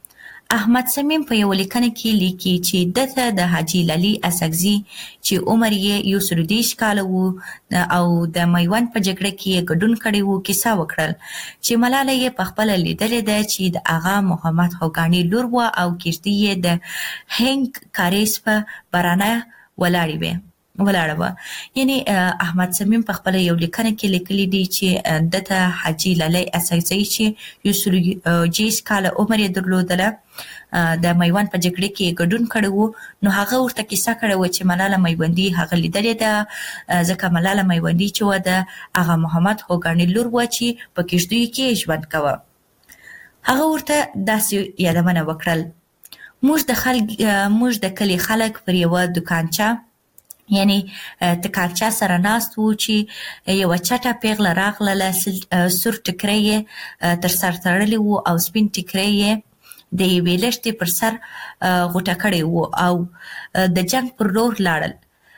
Speaker 3: احمد صمیم په یو لیکنه کې لیکي چې دته د حاجی لالی اسکزي چې عمر یې یو سل دېرش کاله وو او د میوند په جګړه کې ګډون کړی وو کیسه وکړل چې ملاله یې په خپل لیدلې ده چې د آغا محمد خوګانی لور وه او کشتۍ یې د هنګ کاریز په برانه ولاړې وې ولاړه وه. یعنی احمد صمیم په خپل یو لیکنه کې لیکلی دی چې دته حاجی لالی اسکزي چې یو سل دېرش کاله عمر یې درلودله د میوند په جګړه کې ګډون کړی وو نو هغه ورته کیسه کړې وه چې ملاله میوندي هغه لیدلې ده ځکه ملاله میوندي چې وه د آغا محمد خوګانی لور وه چې په کشتیو کې ژوند کوه. هغه ورته داسې یادونه وکړل موږ د خلک موږ د کلي خلک پر یوه دوکانچه یعنی تکانچه سره ناست وو چې یوه چټه پیغله راغله سور ټکری یې تر سر تړلی وو او سپین ټکری یې د یوې لښتې پر سر غوټه کړی وو او د جنګ پر لور لاړل.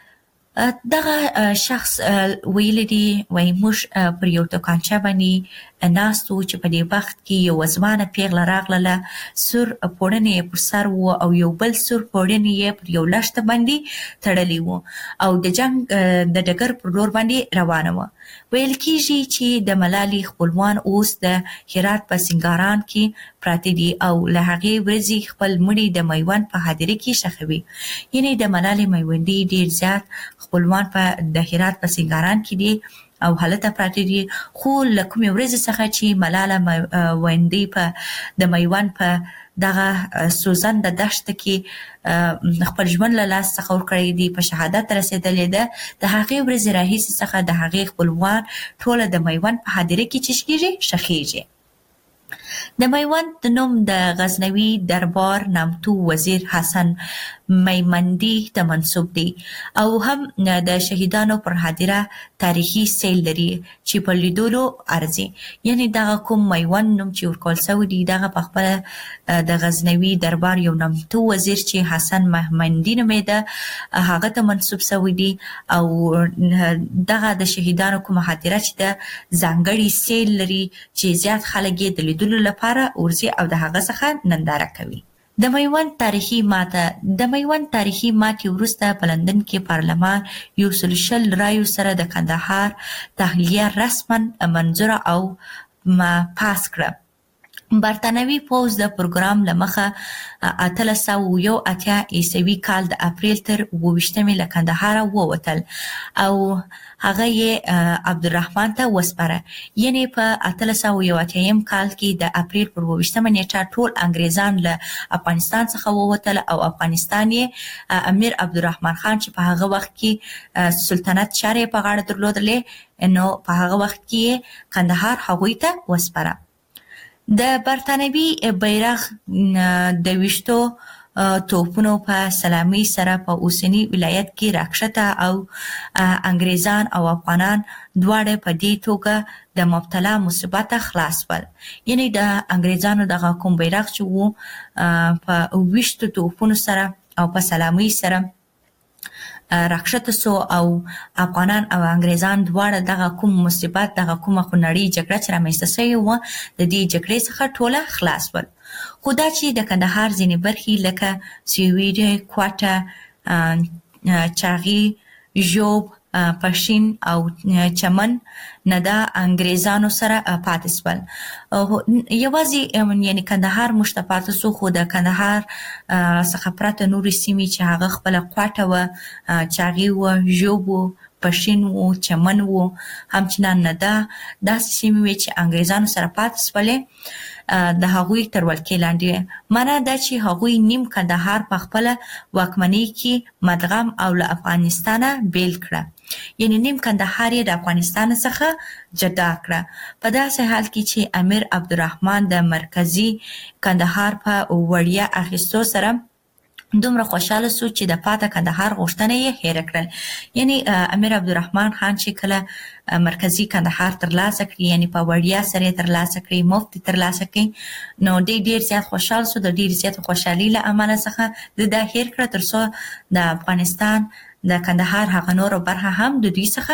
Speaker 3: دغه شخص ویلی دی وایي موږ پر یو دوکانچه باندې ناست وو چې په دې وخت کې یوه ځوانه پیغله راغله سور پوړنې یې پر سر وو او یو بل سور پوړنې یې پر یو لښته باندې تړلی وو او د جنګ د ډګر پر لور باندې روانه وه. ویل کېږي چې د ملالې خپلوان اوس د هرات په سنګاران کې پراته دي او له هغې ورځې خپل مړي د میوند په هدیره کې ښخوي. یعنې د ملالې میوندي ډېر زیات خپلوان په د هرات په سنګاران کې دي او هلته پراته دي خو له کومې ورځې څخه چې ملاله میوندي په د میوند په دغه سوزنده دښته کې خپل ژوند له لاس څخه ورکړی دی په شهادت رسېدلې ده د هغې ورځې راهیسې څخه د هغې خپلوان ټوله د میوند په هدیره کې چې کېږي ښخېږي. د میوند د نوم د غزنوي دربار نامتو وزیر حسن میمندي ته منسوب دی او هم د شهیدانو پر هدیره تاریخي سیل لري چې په لیدلو ارزي. یعنی دغه کوم میوند نوم چې ورکول سوی دی دغه په خپله د غزنوي دربار یو نامتو وزیر چې حسن میمندي نومېده هغه ته منسوب سوی دی او دغه د شهیدانو کومه هدیره چې د ځانګړي سیل لري چې زیات خلک یې د لیدلو لپاره ورځي او د هغه څخه ننداره کوي. د میوند تاریخي ماته د میوند تاریخي ماتې وروسته په لندن کې پارلمان یو سل شل رایو سره د کندهار تحلیه رسما منظوره او پاس کړه. برطانوي پوځ د پروګرام له مخه اتلس سوه یو اتیا عیسوي کال د اپریل تر اووه ویشتمې له کندهاره ووتل او هغه یې عبدالرحمن ته وسپاره. یعنې په اتلس سوه یو اتیایم کال کې د اپریل پر اووه ویشتمه نیټه ټول انګریزان له افغانستان څخه ووتل او افغانستان یې امیر عبدالرحمن خان چې په هغه وخت کې سلطنت چارې په غاړه درلودلې نو په هغه وخت کې کندهار هغوی ته وسپاره. د برطانوي بیرغ د ویشتو توپونو په سلامي سره په اوسني ولایت کې راکښته او انګریزان او افغانان دواړه په دې توګه د مبتلا مصیبته خلاص ول. یعنی د انګریزانو دغه کوم بیرغ چې وو په ویشتو توپونو سره او په سلامي سره راکښته سو او افغانان او انګریزان دواړه دغه کوم مصیبت دغه کومه خونړۍ جګړه چې رامنځته سوې وه د دې جګړې څخه ټوله خلاص ول. خو دا چې د کندهار ځینې برخې لکه سویډي، کوټه، چاغي، ژوب، پښین او چمن نه د انګریزانو سره پاتې سول. یوازې یعنې کندهار موږ ته پاتې سو خو د کندهار څخه پرته نورې سیمې چې هغه خپله کوټه وه، چاغي وه، ژوب و، پښین و، چمن و، همچنان نه ده داسې سیمې وې چې انګریزانو سره پاتې سولې د هغوی تر ولکې لاندې. معنا دا چې هغوی نیم کندهار په خپله واکمنۍ کې مدغم او له افغانستانه بیل کړه. یعنی نیم کندهار یې د افغانستان څخه جدا کړه. په داسې حال کې چې امیر عبدالرحمن د مرکزي کندهار په وړیا اخیستو سره دومره خوشحاله سو چې د پاته کندهار غوښتنه یې هېره کړل. یعنی امیر عبدالرحمن خان چې کله مرکزي کندهار ترلاسه کړي یعنی په وړیا سره یې ترلاسه کړي مفت یې ترلاسه کړي نو دی ډېر زیات خوشحال سو. د ډېر زیات خوشحالي له امله څخه د دا هېر کړه تر څو د افغانستان د کندهار هغه نوره برخه هم د دوی څخه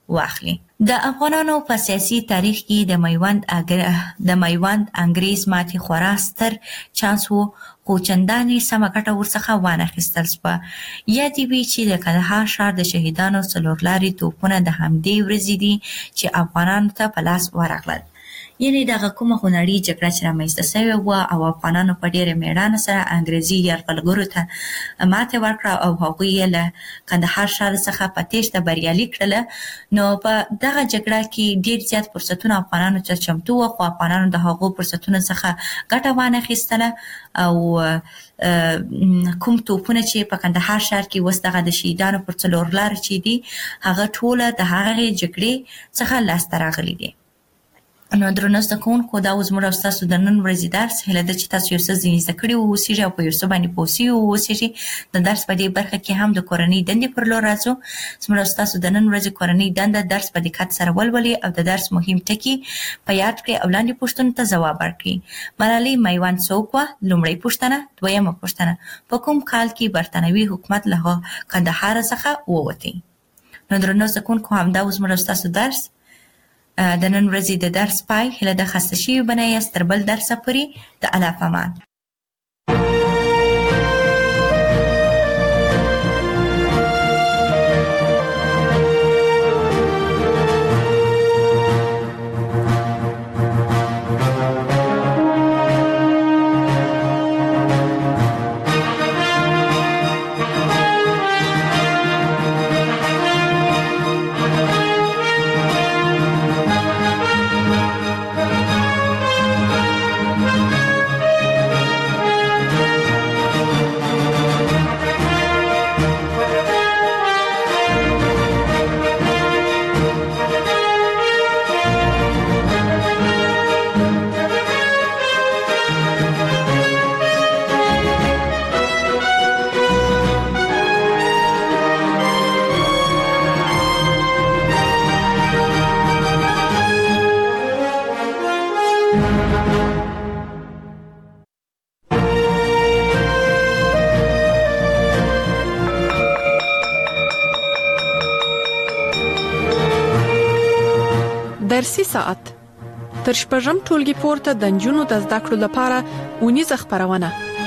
Speaker 3: واخلي. د افغانانو په سیاسي تاریخ کې د میوند اګر د میوند انګریز ماتي خورا ستر چانس وو، خو چندانې سمه ګټه ورڅخه وانه اخیستل شوه. یادې وي چې د کندهار ښار د شهیدانو څلورلارې توپونه د همدې ورځې دي چې افغانانو ته په لاس ورغلل. یعنې دغه کومه خونړۍ جګړه چې رامنځته شوې وه او افغانانو په ډېره مېړانه سره انګریزي یرغلګرو ته ماتې ورکړه او هغوی یې له کندهار ښار څخه په تېښته بریالي کړله. نو په دغه جګړه کې ډېر زیات فرصتونه افغانانو ته چمتو وه، خو افغانانو د هغو فرصتونو څخه ګټه وانه اخیستله او کوم توپونه چې په کندهار ښار کې اوس دغه د شهیدانو پر څلور لارې چې دي هغه ټوله د هغې جګړې څخه لاسته راغلي دي. نو درنو زده کوونکو، دا اوس زموږ او ستاسو د نن ورځې درس. هیله ده چې تاسو یو څه ځینې زده کړي واوسیږئ او په یو څه باندې پوه سوي واوسیږئ. د درس په دې برخه کې هم د کورنۍ دندې پر لور راځو. زموږ او ستاسو د نن ورځې کورنۍ دنده درس په دقت سره ولولئ او د درس مهم ټکي په یاد کړئ او لاندې پوښتنو ته ځواب ورکړئ. ملالۍ میوند څوک وه؟ لومړۍ پوښتنه. دویمه پوښتنه، په کوم کال کې برتانوي حکومت له کندهار څخه ووتی؟ نو درنو زده کوونکو، همدا اوس زموږ او ستاسو درس د نن ورځې د درس پای. هیله ده خسته شوي به نه یاست. تر بل درسه پورې د الله په امان.
Speaker 2: درسي ساعت تر شپږم ټولګي پورته د نجونو د زده کړو لپاره اونیزه خپرونه.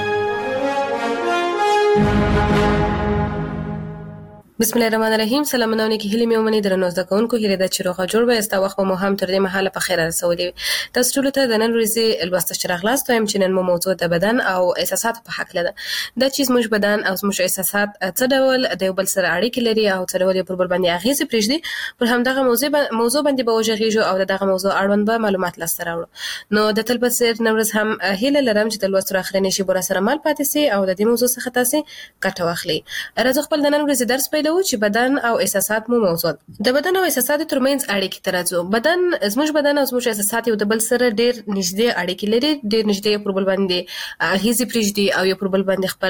Speaker 4: بسم الله الرحمن الرحیم. سلامونه علیکم. هیله مې ومني درنو زده کوونکو، هیله ده چې روغه جوړ به یاست. وخت مو هم تر دې مهاله په خیر رسولي. تاسو ټول ته د نن ورځې لوست شرح غلاست وایم چې نن مو موضوع د بدن او احساسات په حق لده. دا چې زموږ بدن او زموږ احساسات څه ډول د یو بل سره اړیکې لري او څه ډول پر بل باندې اغیزه پرېږدي. پر همدغه موضوع موضوع باندې به وژغېږو او دغه موضوع اړوند به معلومات لاسته راوړو. نو د تل په څېر نن ورځ هم هیله لرم چې د لوست تر اخرنۍ شی بور سره مال پاتې سي او د دې موضوع څخه تاسو ګټه واخلئ. راځو خپل د نن ورځې درس پیلوو چې بدن او احساسات مو موضوع. د بدن او احساسات ترمنځ اړیکې ترازو. بدن زموږ بدن او زموږ احساسات یو د بل سره ډېر نږدې اړیکې لري، ډېر نږدې پر بل باندې اغیزې پرېږدي او یو پر بل باندې خپل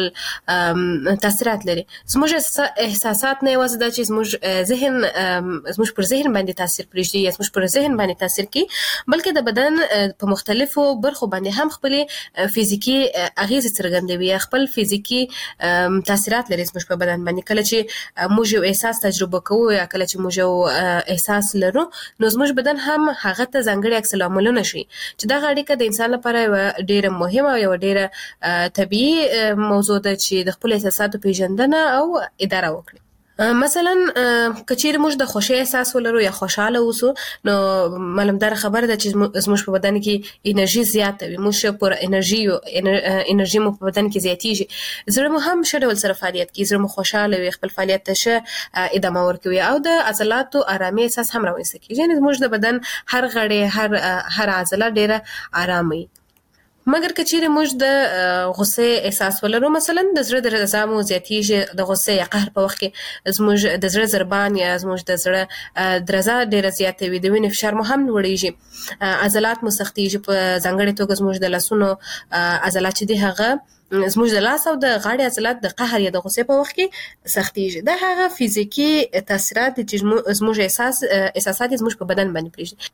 Speaker 4: تاثیرات لري. زموږ احساسات نه یوازې دا چې زموږ ذهن زموږ پر ذهن باندې تاثیر پرېږدي یا زموږ پر ذهن باندې تاثیر کوي، بلکې د بدن په مختلفو برخو باندې هم خپل فزیکی اغیزې څرګندوي، خپل فزیکی تاثیرات لري زموږ په بدن باندې. کله چې موږ یو احساس تجربه کوو یا کله چې موږ یو احساس لرو، نو زموږ بدن هم هغه ته ځانګړي عکس العملونه شي چې دا اړیکه د انسان لپاره ډیره مهمه او ډیره طبيعي موضوع ده چې د خپل احساساتو پیژندنه او اداره وکړي. مثلا کچیر موږ د خوشی احساس ولرو یا خوشاله اوسو، نو معلومدار خبر ده چې زموږ په بدن کې انرژي زیاته وي، موږ پر انرژي انرژي مو په بدن کې زیاتیږي، زړه مو هم ښه ډول سره فعالیت کوي، زړه مو خوشاله وي، خپل فعالیت ته ښه ادامه ورکوي او د عضلاتو آرامي احساس هم راوستل کیږي. یعنی زموږ د بدن هر غړی هر هر عضله ډیره آرامه وي. مګر کچېرې موږ د غصې احساس ولرو، مثلا د زړه درزا مو زیاتیږي، د غصې یا قهر په وخت کې زموږ د زړه ضربان یا زموږ د زړه درزا ډیره زیاته وي، د وینې فشار مو هم لوړیږي، عضلات مو سختیږي، په ځانګړې توګه زموږ د لاسونو عضلات چې دي هغه زموږ د لاس او د غاړې عضلات د قهر یا د غصې په وخت کې سختیږي. دا هغه فزیکی تاثیرات چې زموږ احساس احساسات زموږ په بدن باندې پرېږدي.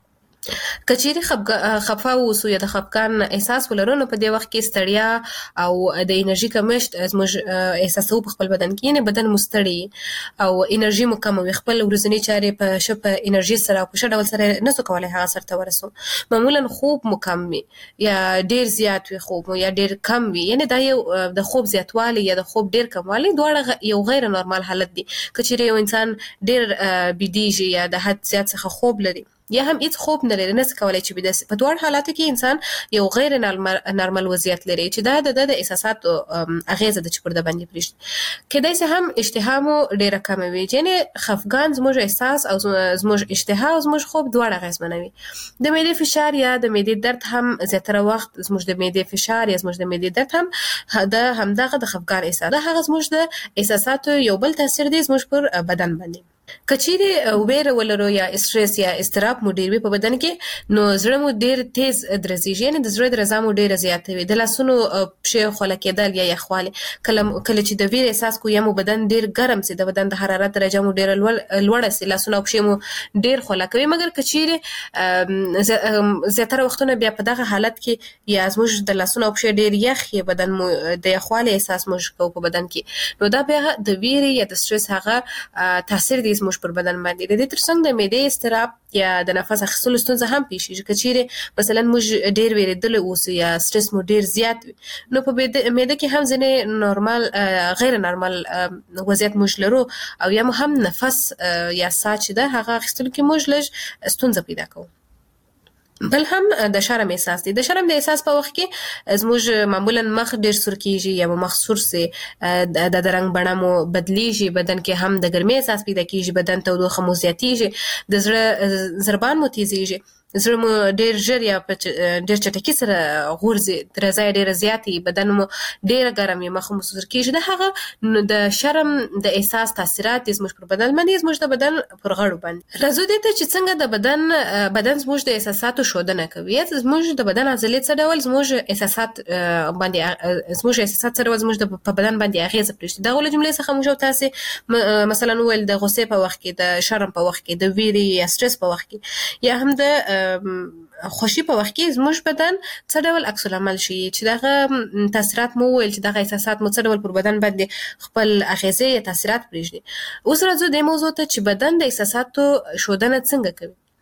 Speaker 4: کچيري خفه اوسو یا د خفقان احساس ولرو نو په دې وخت کې ستړیا او د انرژي کمښت زموږ احساسو په خپل بدن کې نه بدن مستړی او انرژي مو کم وي خپل ورځنی چارې په شپه انرژي سره په شډول سره نسو کولای هغه سره ورسو معمولا خوب مو کم وي یا ډیر زیات وي خوب یا ډیر کم وي یعنی دا یو د خوب زیاتوالی یا د خوب ډیر کموالی دواړه یو غیر نورمال حالت دي کچيري یو انسان ډیر بيدیږي یا د حد زیات څخه خوب لري یا هم هیڅ خوب نه لري نه کولای چې بده په دوه حالاتو کې انسان یو غیر نورمال وضعیت لري چې دا د د احساساتو اغیزه د چپړ د باندې پریشت کله چې هم اشتها مو ډیره کم وي یعنی خفقان زموږ احساس او زموږ اشتها او زموږ خوب دواړه اغیزمنوي د معدې فشار یا د معدې درد هم زیاتره وخت زموږ د معدې فشار یا زموږ د معدې درد هم د همدغه د خفقان احساس دا هغه زموږ د احساساتو یو بل تاثیر دی زموږ پر بدن باندې کچيري ویره ولرو یا استرس یا استراب مو ډیر وي په بدن کې نو زړه مو ډیر تیز درزيږي یعنی د زړه درزا مو ډیر زیات وي د لاسونو پښې خول کېدل یا یخواله کله کله چې د ویره احساس کو یا مو بدن ډیر ګرم سي د بدن د حرارت درجه مو ډیر لوړ سي لاسونو پښې مو ډیر خول کوي مګر کچيري زیاتره وختونه بیا په دغه حالت کې یا زموږ د لاسونو پښې ډیر یخ یا بدن مو د یخواله احساس مو کو په بدن کې نو دا بیا د ویره یا د استرس هغه تاثیر زموږ پر بدن باندې د دې ترڅنګ د معدې استراب یا د نفس اخیستلو ستونزه هم پیښیږي کچيري مثلا موږ ډیر ویریدل اوسو یا استرس مو ډیر زیات وي نو په معده کې هم ځنه نورمال غیر نورمال وضعیت موږ لرو او یا هم نفس یا ساه چې ده هغه اخیستلو کې موږ لږ ستونزه پیدا کوو بل هم د شرم احساس دي د شرم د احساس په وخت کې زموږ معمولا مخ ډیر سور کیږي یا مخ سور سي د رنگ بڼه مو بدلیږي بدن کې هم د ګرمۍ احساس پیدا کیږي بدن تودوخه مو زیاتیږي د زړه ضربان مو تیزیږي زړه مو ډیر ژر یا ډیر چټکی سره غورځي درزای ډیر زیاتی بدن مو ډیر ګرم یا مخ مو سور کیږي د هغه د شرم د احساس تاثیرات زموږ پر بدن باندې زموږ د بدن پر غړو باندې راځو دې ته چې څنګه د بدن بدن زموږ د احساساتو شودنه کوي زموږ د بدن عضلې څه ډول زموږ احساسات باندې زموږ احساسات څه ډول زموږ په بدن باندې اغیزه پرېږدي دا ول جملې څخه موږ تاسو مثلا ول د غصې په وخت کې د شرم په وخت کې د ویری یا سټرس په وخت کې یا هم د خوشي په وخت کې زموږ بدن څه ډول عکس العمل شي چې دغه تاثیرات مو ول چې دغه احساسات مو څه ډول پر بدن باندې خپل اغیزه یا تاثیرات پرېږدي اوس راځو د موضوع ته چې بدن د احساساتو شودنه څنګه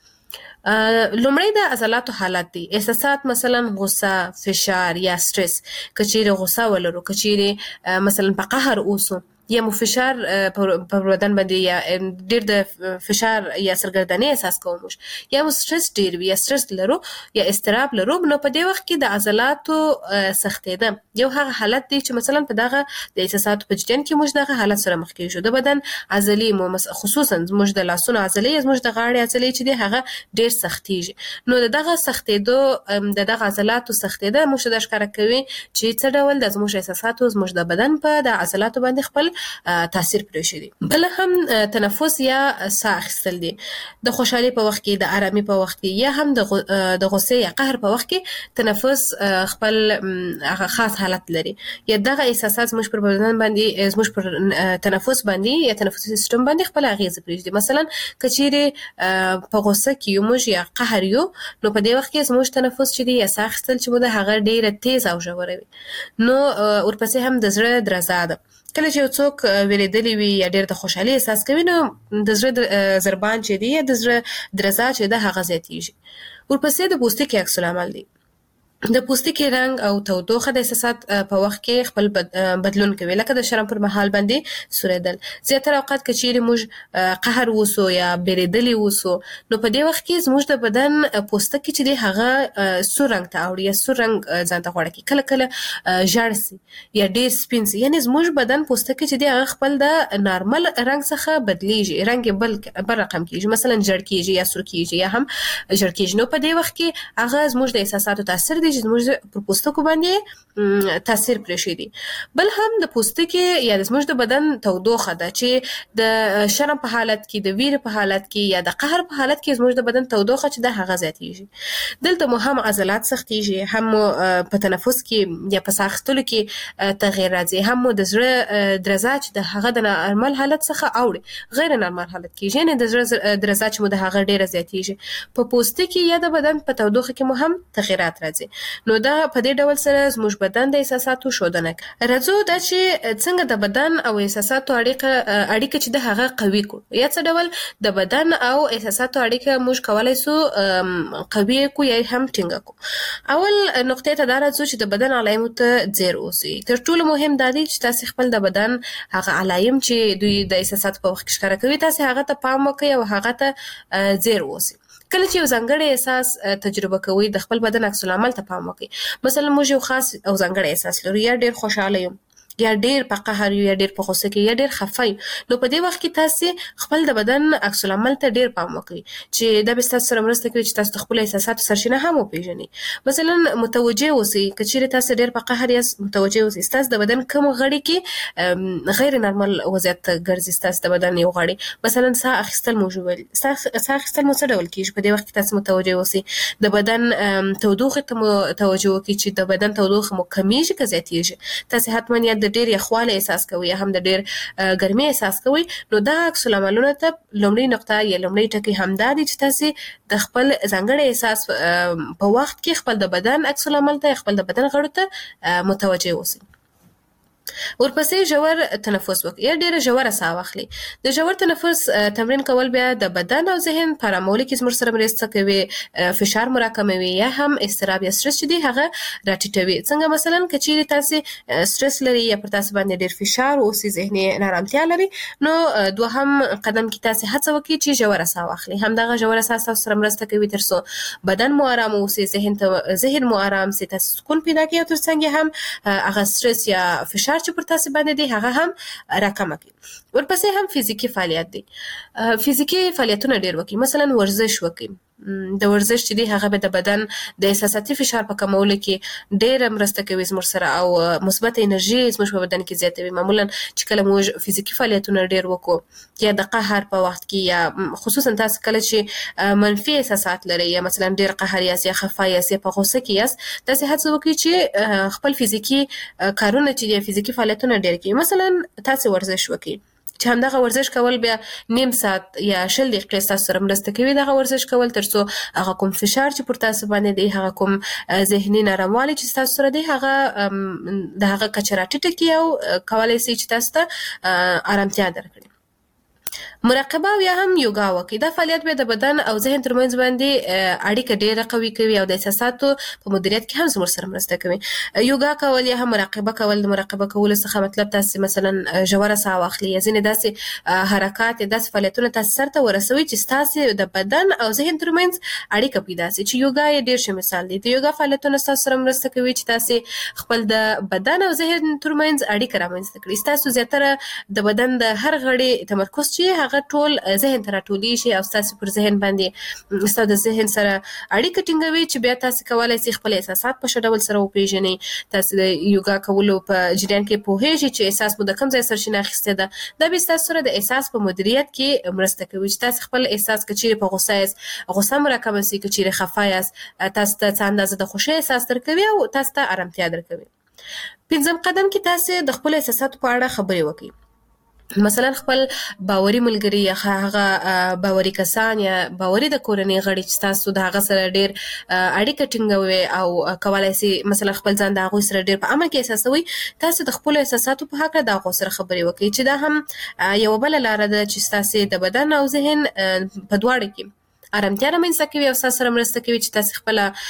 Speaker 4: کوي لومړی د عضلاتو حالت دي احساسات مثلا غصه فشار یا سټرس کچيري غصه ولرو کچيري مثلا په قهر اوسو یا مو فشار په بدن باندې یا ډیر د فشار یا سرګردنۍ احساس کوم یا مو سټرس ډیر وي یا سټرس لرو یا استراب لرو نو په دې وخت کې د عضلاتو سختېده یو هغه حالت دی چې مثلا په دغه د احساساتو په جریان کې موږ دغه حالت سره مخ کېږو د بدن عضلې مو خصوصا موږ د لاسونو عضلې موږ د غاړې عضلې چې دی هغه ډیر سختېږي نو دغه سختېدو د دغه عضلاتو سختېده موږ د ښکارا کوي چې څه ډول د زموږ احساساتو زموږ د بدن په د عضلاتو باندې خپل تاثیر پرېږدي بل هم تنفس یا ساه اخیستل دي د خوشحالي په وخت کې د آرامي په وخت کې یا هم د غصې یا قهر په وخت کې تنفس خپل خاص حالت لري یا دغه احساسات زموږ پر بدن باندې زموږ پر تنفس باندې یا تنفسي سیستم باندې خپل اغیزه پرېږدي مثلا کچيري په غصه کې موږ یا قهر یو نو په دې وخت کې زموږ تنفس چې دی یا ساه اخیستل چې مو د هغه ډیره تیز او ژوره وي نو ورپسې هم د زړه درزا ده کله چې څوک ویریدلی وي یا ډېر د خوشحالي احساس کوي نو د زړه ضربان چې دی د زړه درزا چې ده هغه زیاتیږي ورپسې د پوستکي عکس العمل دی د پوستکي رنگ او تودوخه د احساسات په وخت کې خپل بدلون کوي لکه د شرم پر مهال باندې سوریدل زیاتره اوقات کچيري موږ قهر وسو یا بیریدلی وسو نو په دې وخت کې زموږ د بدن پوستکي چې دی هغه سور رنگ ته اوړي یا سور رنگ ځان ته غوړي کله کله ژړسي یا ډېر سپین سي یعنی زموږ بدن پوستکي چې دی هغه خپل د نارمل رنگ څخه بدلیږي رنگ بل بل رقم کیږي مثلا جړ کیږي یا سور کیږي یا هم جړ کیږي نو په دې وخت کې هغه زموږ د احساساتو تاثیر دی دي چې زموږ پر پوستکو باندې تاثیر پرېښی دي. بل هم د پوستکي یا د زموږ د بدن تودوخه ده چې د شرم په حالت کې، د ویرې په حالت کې یا د قهر په حالت کې زموږ د بدن تودوخه چې ده هغه زیاتیږي. دلته مو هم عضلات سختیږي، هم په تنفس کې یا په ساه اخیستلو کې تغیر راځي، هم مو د زړه درزا چې د هغه د نارمل حالت څخه اوړي غیر نارمل حالت کېږي، یعنې د زړه درزا چې مو د هغه ډیره زیاتیږي. په پوستکي یا د بدن په تودوخه کې مو هم تغیرات راځي. نو دا په دې ډول سره زموږ بدن د احساساتو ښودنه کوي. راځو دا چې څنګه د بدن او احساساتو اړیکه اړیکه چې د هغه قوي کو، یا څه ډول د بدن او احساساتو اړیکه موږ کولای سو قوي کو یا هم ټینګه کو. اول نقطه ته دا راځو چې د بدن علایمو ته ځیر اوسئ. تر ټولو مهم دا دی چې تاسو خپل د بدن هغه علائم چې دوی د احساساتو په وخت کې ښکاره کوي تاسو هغه ته پام وکړئ او هغه ته ځیر اوسئ. کله چې یو ځانګړی احساس تجربه کوئ د خپل بدن عکس العمل ته پام وکړئ. مثلا موږ یو خاص او ځانګړی احساس لرو، یا ډیر خوشاله یم، یا ډیر په قهر یو، یا ډیر په غوسه کې، یا ډیر خفه یو. نو په دې وخت کې تاسو خپل د بدن عکس العمل ته ډیر پام وکړئ چې دا به تاسو سره مرسته کوي چې تاسو خپل احساساتو سرچینه هم وپیژنئ. مثلا متوجه اوسئ، کچېرې تاسو ډیر په قهر یاست، متوجه اوسئ تاسو د بدن کوم غړي کې غیر نارمل وضعیت ګرځي. تاسو د بدن یو غړي مثلا ساه اخیستل موجود وي، ساه اخیستل مو څه ډول کیږي، په دې وخت کې تاسو متوجه اوسئ. د بدن تودوخه ته متوجه وکړئ چې د بدن تودوخه مو کمیږي که زیاتیږي. تاسو حتما یا د ډیر یخواله احساس کوي یا هم د ډیر ګرمي احساس کوي. نو دا عکس العملونه ته لومړی نقطه یا لومړی ټکی همدا دی چې تاسو د خپل ځانګړي احساس په وخت کې خپل د بدن عکس العمل ته، خپل د بدن غړو ته متوجه اوسئ. ورپسې ژور تنفس وکړئ یا ډیره ژوره ساه واخلئ. د ژور تنفس تمرین کول بیا د بدن او ذهن په ارامولو کې زموږ سره مرسته کوي، فشار مو راکموي یا هم اضطراب یا سټرس چې دی هغه راټیټوي. څنګه مثلا که چیرې تاسو سټرس لري یا پر تاسو باندې ډیر فشار اوسي، ذهني نارامتیا لري، نو دوهم قدم کې تاسو هڅه وکړئ چې ژوره ساه واخلئ. همدغه ژوره ساه تاسو سره مرسته کوي تر څو بدن مو ارام اوسي، ذهن ته ذهن مو ارام سي، تاسو سکون پیدا کړئ، او ترڅنګ هم هغه سټرس یا فشار چې پر تاسو باندې دی هغه هم راکمه کړي. ورپسې هم فزیکی فعالیت دی. فزیکی فعالیتونه ډیر وکړئ، مثلا ورزش وکړئ. د ورزش چې دی هغه به د بدن د احساساتي فشار په کمولو کې ډیره مرسته کوي زموږ سره، او مثبت انرژي زموږ په بدن کې زیاتوي. معمولا چې کله موږ فزیکی فعالیتونه ډیر وکړو یا د قهر په وخت کې، یا خصوصا تاسو کله چې منفي احساسات لرئ یا مثلا ډیر قهر یاست یا خفه یاست یا په غوسه کې یاست، تاسو هڅه وکړئ چې خپل فزیکی کارونه چې دی فزیکی فعالیتونه ډیر کړئ. مثلا تاسو ورزش وکړئ چې همدغه ورزش کول بیا نیم ساعت یا شل دقیقې تاسو سره مرسته کوي دغه ورزش کول، تر څو هغه کوم فشار چې پر تاسو باندې دی، هغه کوم ذهني ناراموالی چې تاسو سره دی، هغه د هغه کچه راټیټه کړي او کولای شي چې تاسو ته آرامتیا درکړي. مراقبه یا هم یوګا وکړئ. دا فعالیت به د بدن او ذهن ترمنځ باندې اړیکه ډیره قوي کوي او د احساساتو په مدیریت کې هم زموږ سره مرسته کوي. یوګا کول یا هم مراقبه کول، د مراقبه کولو څخه مطلب تاسو مثلا ژوره ساه واخلئ یا ځینې داسې حرکات یا داسې فعالیتونه تاسو سره ورسوي چې تاسو د بدن او ذهن ترمنځ اړیکه پیدا شي. چې یوګا یې ډیر ښه مثال دی. د یوګا فعالیتونه تاسو سره مرسته کوي چې تاسو خپل د بدن او ذهن ترمنځ اړیکه رامنځته کړئ. تاسو زیاتره د بدن د هر غړي تمرکز چې هغه ټول ذهن ته راټولي شي او تاسو پر ذهن باندې تاسو د ذهن سره اړیکه ټینګوي چې بیا تاسو کولای شئ خپل احساسات په ښه ډول سره وپیژنئ. تاسو د یوګا کولو په جریان کې پوهیږئ چې احساس مو د کوم ځای سرچینه اخیستې ده. دا به تاسو سره د احساس په مدیریت کې مرسته کوي چې تاسو خپل احساس کچېرې په غوسه یاست، غوسه مو راکمه سي، کچېرې خفه یاست، تاسو ته څه اندازه د خوښۍ احساس درکوي او تاسو ته آرامتیا درکوي. پنځم قدم کې تاسو د خپل احساساتو په اړه خبرې وکړئ. مثلا خپل باوري ملګری یا هغه باوري کسان یا باوري د کورنۍ غړي چې تاسو د هغه سره ډیر اړیکه ټینګوي او کولای شي مثلا خپل ځان د هغه سره ډیر په امن کې احساسوي، تاسو د خپل احساساتو په حق د هغه سره خبرې وکړئ چې دا هم یو بل لار ده چې تاسو د بدن او ذهن په دواړو کې آرامتیا رامنځته کوي او تاسو سره مرسته کوي چې تاسو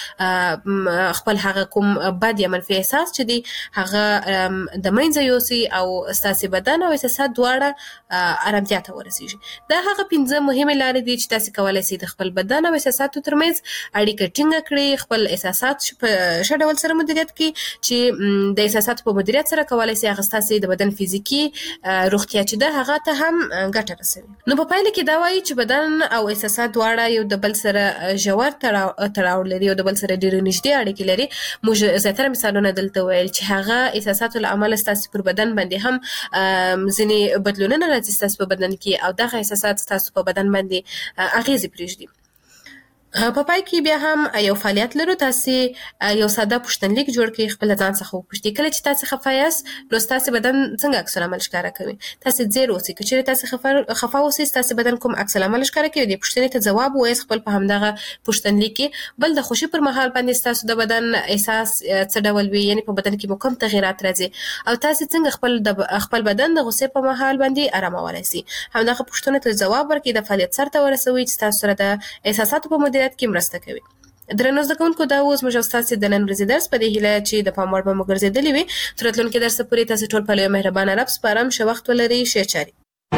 Speaker 4: خپل خپل هغه کوم بد یا منفي احساس چې دی هغه د منځه یوسي او تاسو بدن او احساسات دواړه آرامتیا ته ورسیږي. دا هغه پنځه مهمه لارې دي چې تاسو کولای شئ د خپل بدن او احساساتو ترمنځ اړیکه ټینګه کړئ، خپل احساسات په ښه ډول سره مدیریت کړئ چې د احساساتو په مدیریت سره کولای شئ هغه تاسو د بدن فزیکی روغتیا چې ده هغه ته هم ګټه رسوي. نو په پایله کې دا وایي چې بدن او احساسات دواړه یو د بل سره ژور تړاو لري او د بل سره ډېر نږدې اړیکې لري. موږ زیاتره مثالونه دلته ویل چې هغه احساساتو له امله ستاسو پر بدن باندې هم ځینې بدلونونه راځي ستاسو په بدن کې او دغه احساسات ستاسو په بدن باندې اغیزې پرېږدي. په پای کې بیا هم یو فعالیت لرو. تاسو یو ساده پوښتنلیک جوړ کړئ، خپل ځان څخه وپوښتئ کله چې تاسو خفه یاست نو تاسو بدن څنګه عکس العمل ښکاره کوي. تاسو ځیر اوسئ، که چېرې تاسو خفه خفه اوسئ تاسو بدن کوم عکس العمل ښکاره کوي دې پوښتنې ته ځواب ووایئ خپل په همدغه پوښتنلیک کې. بل د خوشي پر مهال باندې تاسو د بدن احساس څه ډول وي، یعنی په بدن کې مو کوم تغیرات راځي او تاسو څنګه خپل د خپل بدن د غوسې په مهال باندې آرامولای شئ. همدغه پوښتنې ته ځواب ورکړئ، د فعالیت سره ته ورسوي چې تاسو سره د احساساتو په مدیریت کې مرسته کوي. درنو زده کوونکو دا اوس موږ ستاسو د نن ورځې درس په دې هیله چې د پام وړ به مو ګرځېدلی وي. تر راتلونکي درسه پورې تاسو ټول په لوی مهربانه رب سپارم. ښه وخت ولرئ، ښې چارې.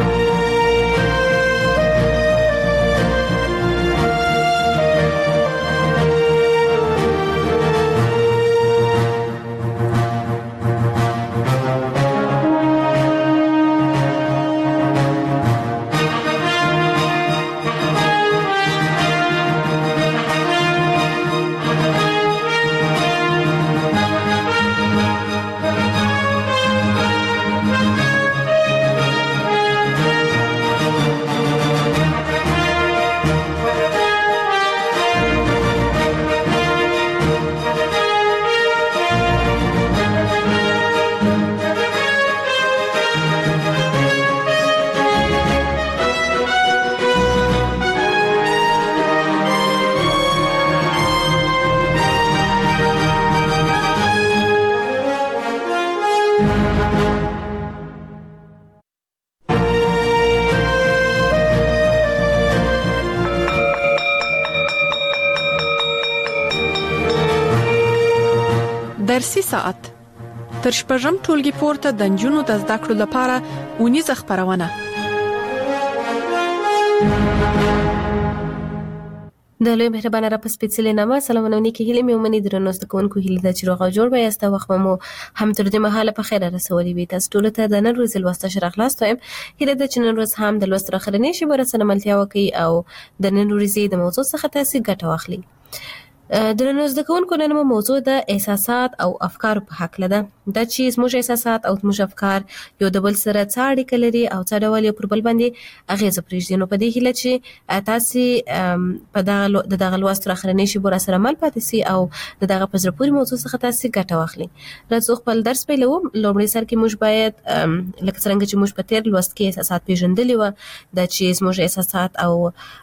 Speaker 2: درسي ساعت تر شپږم ټولګي پورته د نجونو د زده کړو لپاره اونیزه خپرونه.
Speaker 4: د لوی مهربانه رب سپېڅلې نامه سلامونه نیکې هیلې مې ومني. درنو زده کوونکو هیله ده چې روغ او جوړ به یاست. وخت مو هم تر دې مهاله په خیره رسولي وي. تاسو ټولو ته د نن ورځې لوسته ښه راغلاست وایم. هیله ده چې نن ورځ هم د لوست راخرنې شی به راسره ملتیا وکړئ او د نن ورځې د موضوع څخه تاسو ګټه واخلئ. درنو زده کوونکو نن مو موضوع د احساسات او افکار په حق لده. دا چې زموږ احساسات او زموږ افکار یو د بل سره څه اړیکه لري او څه ډول یو پر بل باندې اغیزه پرېږدي. نو په دې هیله چې تاسو په دغه د دغه لوست راخرنې شی به راسره مل پاتې سئ او د دغه په زړه پورې موضوع څخه تاسو ګټه واخلئ. راځو خپل درس پیلو. لومړی سر کې موږ باید لکه څنګه چې موږ په تیر لوست کې احساسات پیژندلي و، دا چې زموږ احساسات او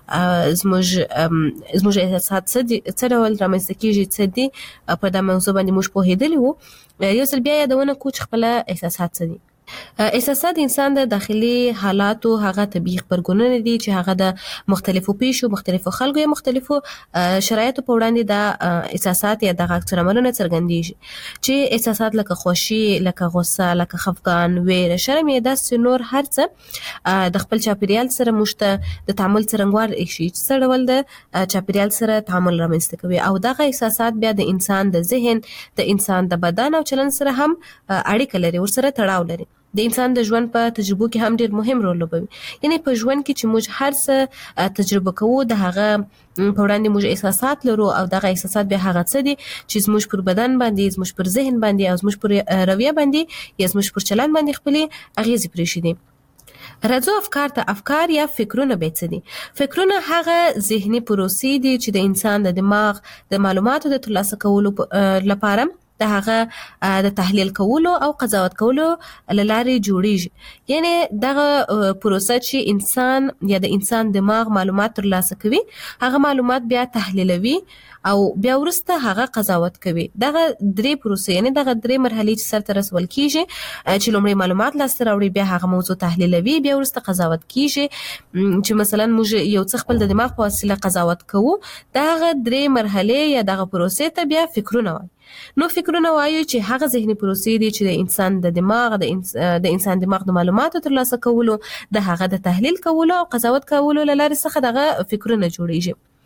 Speaker 4: زموږ زموږ احساسات څه ډول رامنځته کېږي څه دي، په دا موضوع باندې موږ پوهېدلي وو. یو ځل بیا یادونه کوو چې خپل احساسات څه دي. احساسات انسان د داخلي حالاتو هغه طبيعي خبرګونونه دي چې هغه د مختلفو پیښو، مختلفو خلکو یا مختلفو شرایطو په وړاندې د احساسات یا د عکس العملونو څرګندېږي. چې احساسات لکه خوښي، لکه غوسه، لکه خفګان، ویره، شرم یا داسې نور هر څه د خپل چاپیریال سره موږ ته د تعامل څرنګوار ایښي چې څه ډول د چاپیریال سره تعامل رامنځته کوي او دغه احساسات بیا د انسان د ذهن، د انسان د بدن او چلن سره هم اړیکه لري، ورسره تړاو لري. د انسان د ژوند په تجربو کې هم ډېر مهم رول لوبوي. یعنی په ژوند کې چې موږ هر څه تجربه کوو د هغه په وړاندې موږ احساسات لرو او دغه احساسات بیا هغه څه دي چې زموږ پر بدن باندې، زموږ پر ذهن باندې او زموږ پر رویه باندې یا زموږ پر چلن باندې خپلې اغیزې پرېږدي. راځو افکار ته. افکار یا فکرونه به څه دي؟ فکرونه هغه ذهني پروسې دي چې د انسان د دماغ د معلوماتو د ترلاسه کولو لپاره د هغه د تحلیل کولو او قضاوت کولو لارې جوړیږي. یعنی دغه پروسه چې انسان یا د انسان دماغ معلومات ترلاسه کوي، هغه معلومات بیا تحلیلوي او بیا ورسته هغه قضاوت کوي. دغه درې پروسې یعنی دغه درې مرحلې چې سرته رسول کیږي چې لومړی معلومات لاسته راوړي، بیا هغه موضوع تحلیلوي، بیا ورسته قضاوت کیږي. چې مثلا موږ یو څه خپل د دماغ په وسیله قضاوت کوو، دغه درې مرحلې یا دغه پروسې ته بیا فکرونه وایي. نو فکرونه وایي چې هغه ذهني پروسې دي چې د انسان د دماغ د انسان د انسان دماغ د معلوماتو ترلاسه کولو، د هغه د تحلیل کولو او قضاوت کولو لپاره څخه دغه فکرونه جوړیږي.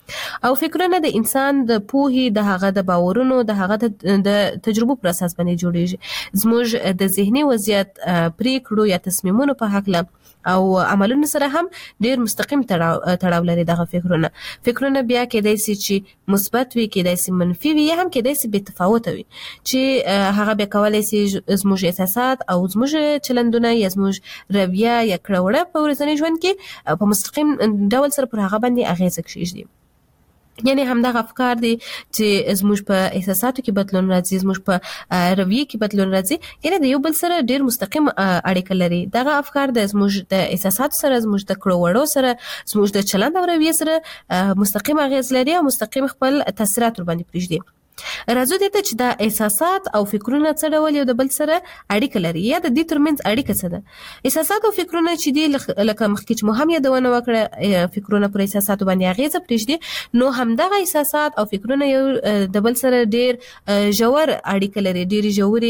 Speaker 4: او فکرونه د انسان د پوهې د هغه د باورونو د هغه د تجربو پر اساس باندې جوړیږي. زموږ د ذهني وضعیت پریکړو یا تصمیمونو په حق له او عملونو سره هم ډیر مستقیم تړاو لري. دغه فکرونه فکرونه بیا کېدای شي چې مثبت وي، کېدای شي منفي وي، یا هم کېدای شي بې تفاوته وي، چې هغه به کولای شي زموږ احساسات او زموږ چلندونه یا زموږ رویه یا کړه وړه په ورځني ژوند کې په مستقیم ډول سره پر هغه باندې اغیزه کیږي. یعنی همدغه افکار دي چې زموږ په احساساتو کې بدلون راځي، زموږ په رویه کې بدلون راځي، یعنی د یو بل سره ډیر مستقیم اړیکه لري. دغه افکار د زموږ د احساساتو سره، زموږ د کړو وړو سره، زموږ د چلند او رویه سره مستقیم اغیز لري او مستقیم خپل تاثیرات ور باندې پرېږدي. راځو دې ته چې دا احساسات او فکرونه څه ډول یو د بل سره اړیکه لري یا د دې ترمنځ اړیکه څه ده. احساسات او فکرونه چې دي لکه مخکې چې مو هم یادونه وکړه، فکرونه پر احساساتو باندې اغیزه پرېږدي، نو همدغه احساسات او فکرونه یو د بل سره ډیر ژور اړیکه لري، ډیر ژوري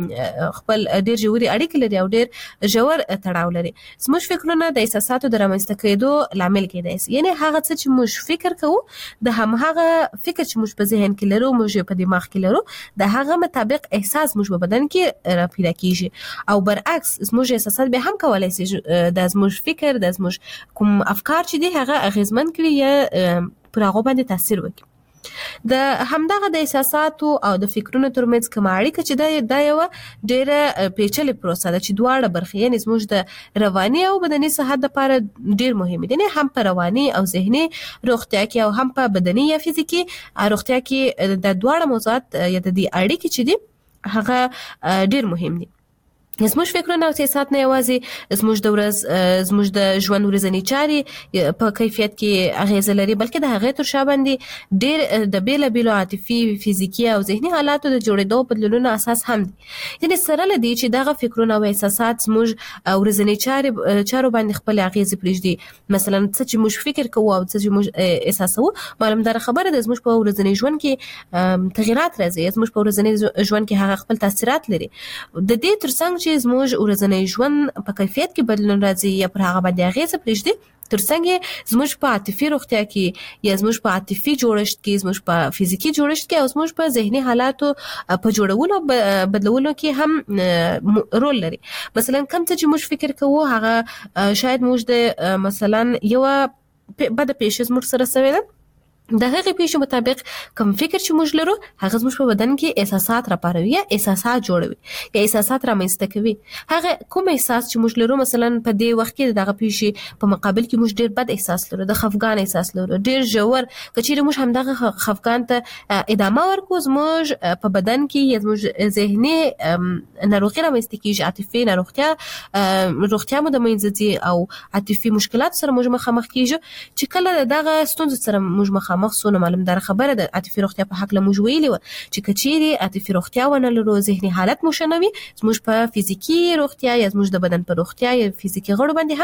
Speaker 4: خپل ډیر ژوري اړیکه لري او ډیر ژور تړاو لري. زموږ فکرونه د احساساتو د رامنځته کېدو لامل کېدای شي، یعنی هغه څه چې موږ فکر کوو د همغه فکر چې موږ په ذهن کې لرو، موږ په دماغ کې لرو، د هغه مطابق احساس موږ په بدن کې را پیدا کیږي. او برعکس زموږ احساسات به هم کولای شي د زموږ فکر، د زموږ کوم افکار چې دي هغه اغیزمن کړي یا پر هغه باندې تاثیر وکړي. د همدغه د احساساتو او د فکرونو ترمنځ کوم اړیکه چې دا یو ډیره پیچلې پروسه ده چې دواړه برخې یعنی زموږ د رواني او بدني صحت لپاره ډیر مهمه دي، نه هم په رواني او ذهني روغتیا کې او هم په بدني یا فزیکي روغتیا کې د دواړه موضوعات یا د دې اړیکې چې دي هغه ډیر مهم دي. زموږ فکرونه او احساسات نه یوازې زموږ د ورځ زموږ د ژوند ورځنی چارې په کیفیت کې اغیزه لري، بلکې د هغې تر شا باندې ډېر د بېلابېلو عاطفي، فزیکي او ذهني حالاتو د جوړېدو بدلونونو اساس هم دي. یعنې سره له دې چې دغه فکرونه او احساسات زموږ ورځنی چارې چارو باندې خپل اغیزې پرېږدي، مثلا څه چې موږ فکر کوو او څه چې موږ احساسوو، معلومداره خبره ده زموږ په ورځني ژوند کې تغیرات راځي، زموږ په ورځني ژوند کې هغه خپل تاثیرات لري. د دې ترڅنګ چې زموږ ورځنی ژوند په کیفیت کې بدلون راځي یا پر هغه باندې اغیزه پرېږدي، ترڅنګ زموږ په عاطفي روغتیا کې یا زموږ په عاطفي جوړښت کې، زموږ په فزیکي جوړښت کې او زموږ په ذهني حالاتو په جوړولو بدلولو کې هم رول لري. مثلا کوم څه چې موږ فکر کوو هغه شاید موږ د مثلا یو بده پیښه زموږ سره شوې ده، د هغې پیښې مطابق کوم فکر چې موږ لرو هغه زموږ په بدن کې احساسات راپاروي یا احساسات جوړوي یا احساسات رامنځته کوي. هغه کوم احساس چې موږ لرو، مثلا په دې وخت کې دغه پیښې په مقابل کې موږ ډیر بد احساس لرو، د خفګان احساس لرو، ډیر ژور، که چیرې موږ همدغه خفګان ته ادامه ورکړو، زموږ په بدن کې یا زموږ ذهني ناروغي رامنځته کېږي، عاطفي ناروغتیا روغتیا مو د منځه ځي او عاطفي مشکلات سره موږ مخامخ کېږو. چې کله دغه ستونزو سره موږ مخامخ مخ سونه معلومدار خبره ده عاطفي روغتیا په حق له موږ ویلي و چې کچيري عاطفي روغتیا ونه لرو، ذهني حالت مو شنوي، زموږ په فزیکی روغتیا یا زموږ د بدن په روغتیا یا فزیکی غړو باندې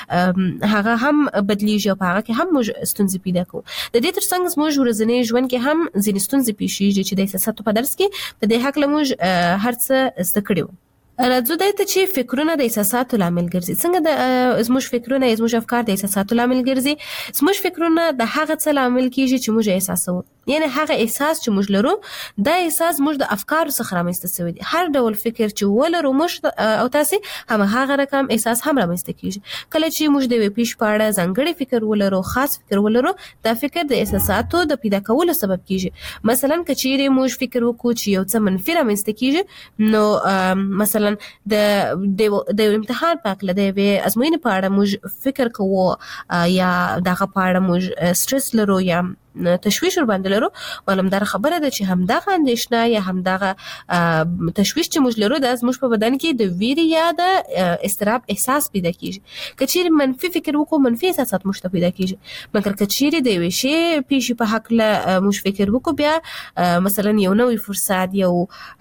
Speaker 4: هم هغه هم بدلیږي او په هغه کې هم موږ ستونزې پیدا کوو. د دې ترڅنګ زموږ ورځنی ژوند کې هم ځینې ستونزې پیښیږي چې د احساساتو په درس کې په دې حق له موږ هر څه زده کړي وو. راځو دای ته چې فکرونه د احساساتو لامل ګرځي. څنګه د زموږ فکرونه زموږ افکار د احساساتو لامل ګرځي؟ زموږ فکرونه د هغه څه لامل کیږي چې موږ احساسوو، یعنی هغه احساس چې موږ لرو دا احساس موږ د افکارو څخه رامنځته شوی دی. هر ډول فکر چې ولرو موږ او تاسو هم هغه رقم احساس هم رامنځته کیږي. کله چې موږ د یو پیښ په اړه ځانګړی فکر ولرو، خاص فکر ولرو، دا فکر د احساساتو د پیدا کولو سبب کیږي. مثلا کچېری موږ فکر وکړو چې یو څه منفي رامنځته کیږي، نو مثلا د د امتحان په اړه د یوې ازموینې په اړه موږ فکر کوو یا دغه په اړه موږ سټرس لرو یا تشویش ور باندې لرو، معلومدار خبره ده چې همدغه اندېښنه یا همدغه تشویش چې موږ لرو د زموږ په بدن کې د ویرې یا د اضطراب احساس پیدا کیږي. کچېری منفي فکر وکړو، منفي احساسات موږ ته پیدا کیږي. مګر کچېری د یوې شی پیښې په حق له موږ فکر وکړو، بیا مثلا یو نوې فرصت، یو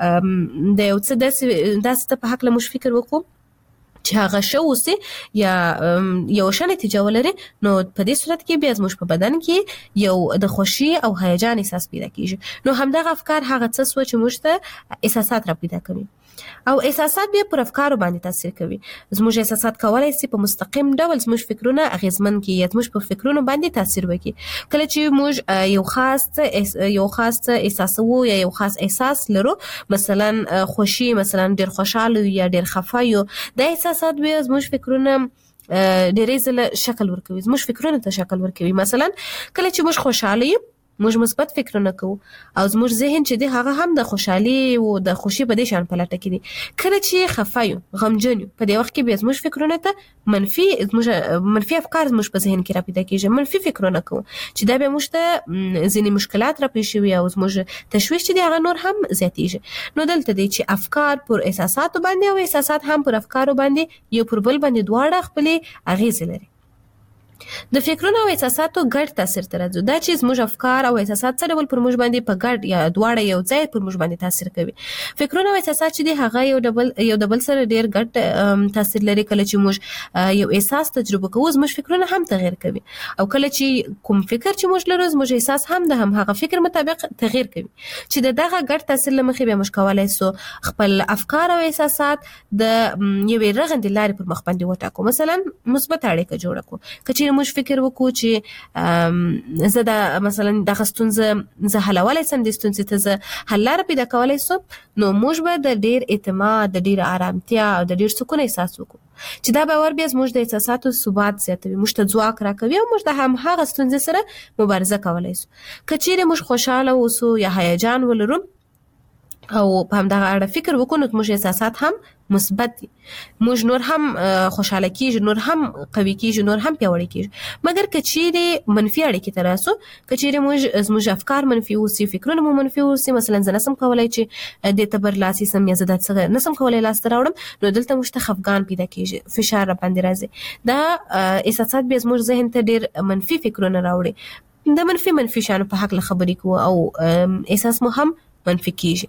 Speaker 4: د یو څه داسې داسې په حق له موږ فکر وکړو چې هغه شو وسي یا یو شان نتیجه ولري، نو په دې صورت کې بیا زموږ په بدن کې یو د خوشي او هیجان احساس پیدا کیږي. نو همدغه افکار هغه څه سوچ موږ ته احساسات را پیدا کوي. او احساسات بیا پر افکارو باندې تاثیر کوي. زموږ احساسات کولای شي په مستقیم ډول زموږ فکرونه اغیزمن کړي یا زموږ په فکرونو باندې تاثیر وکړي. کله چې موږ یو خاص یو خاص احساسو یا یو خاص احساس لرو، مثلا خوشي، مثلا ډیر خوشاله یا ډیر خفه یو، د احساسات بیا زموږ فکرونه ډیرې ځله شکل ورکوي، زموږ فکرونه ته شکل ورکوي. مثلا کله چې موږ خوشاله یو، موږ مثبت فکرونه کوو او زموږ ذهن چې دی هغه هم د خوشحالي او د خوشي په دې شان پلټه کې دي. کله چې خفه یو، غمجن یو، په دې وخت کې بیا زموږ فکرونه ته منفي زموږ منفي افکار زموږ په ذهن کې را پیدا کېږي، منفي فکرونه کوو چې دا بیا موږ ته ځینې مشکلات را پیښ شوي او زموږ تشویش چې دی هغه نور هم زیاتېږي. نو دلته دی چې افکار پر احساساتو باندې او احساسات هم پر افکارو باندې یو پر بل باندې دواړه خپلې اغیزې لري. د فکرونو او احساساتو ګډ تاثیر ته راځو، دا چې زموږ افکار او احساسات څه ډول پر موږ باندې په ګډ یا دواړه یو ځای پر موږ باندې تاثیر کوي. فکرونه او احساسات چې دي هغه یو ډبل یو ډبل سره ډیر ګډ تاثیر لري. کله چې موږ یو احساس تجربه کوو، زموږ فکرونه هم تغیر کوي، او کله چې کوم فکر چې موږ لرو، زموږ احساس هم د هم هغه فکر مطابق تغیر کوي. چې د دغه ګډ تاثیر لمخې بیا موږ کولای سو خپل افکار او احساسات د یوې رغندې لارې پر مخ باندې وټاکو. مثلا مثبت اړیکه جوړه کړو. که موږ فکر وکړو چې زه د مثلا د ستونزې زه حلولی سم، د ستونزې ته زه حل لاره پیدا کولی سم، نو موږ به د ډیر اعتماد، د ډیر آرامتیا او د ډیر سکون احساس وکړو، چې دا باور بیا زموږ د احساساتو ثبات زیاتوي، موږ ته ځواک راکوي او موږ د همهغه ستونزې سره مبارزه کولی سو. که چیرې موږ خوشحاله اوسو یا هیجان ولرو او په همدغه اړه فکر وکړو، نو زموږ احساسات هم مثبت دي، موږ نور هم خوشاله کیږو، نور هم قوي کیږو، نور هم پیاوړي کیږو. مګر که چیرې منفي اړیکې ته راسو، که چیرې موږ زموږ افکار منفي اوسي، فکرونه مو منفي اوسي، مثلا زه نسم کولی چې دې ته برلاسي سم یا زه دا څه نسم کولی لاسته راوړم، نو دلته موږ ته خفګان پیدا کیږي، فشار را باندې راځي. دا احساسات بیا زموږ ذهن ته ډیر منفي فکرونه راوړي، د منفي منفي شانو په حق خبرې کوو او احساس مو هم منفي کیږي.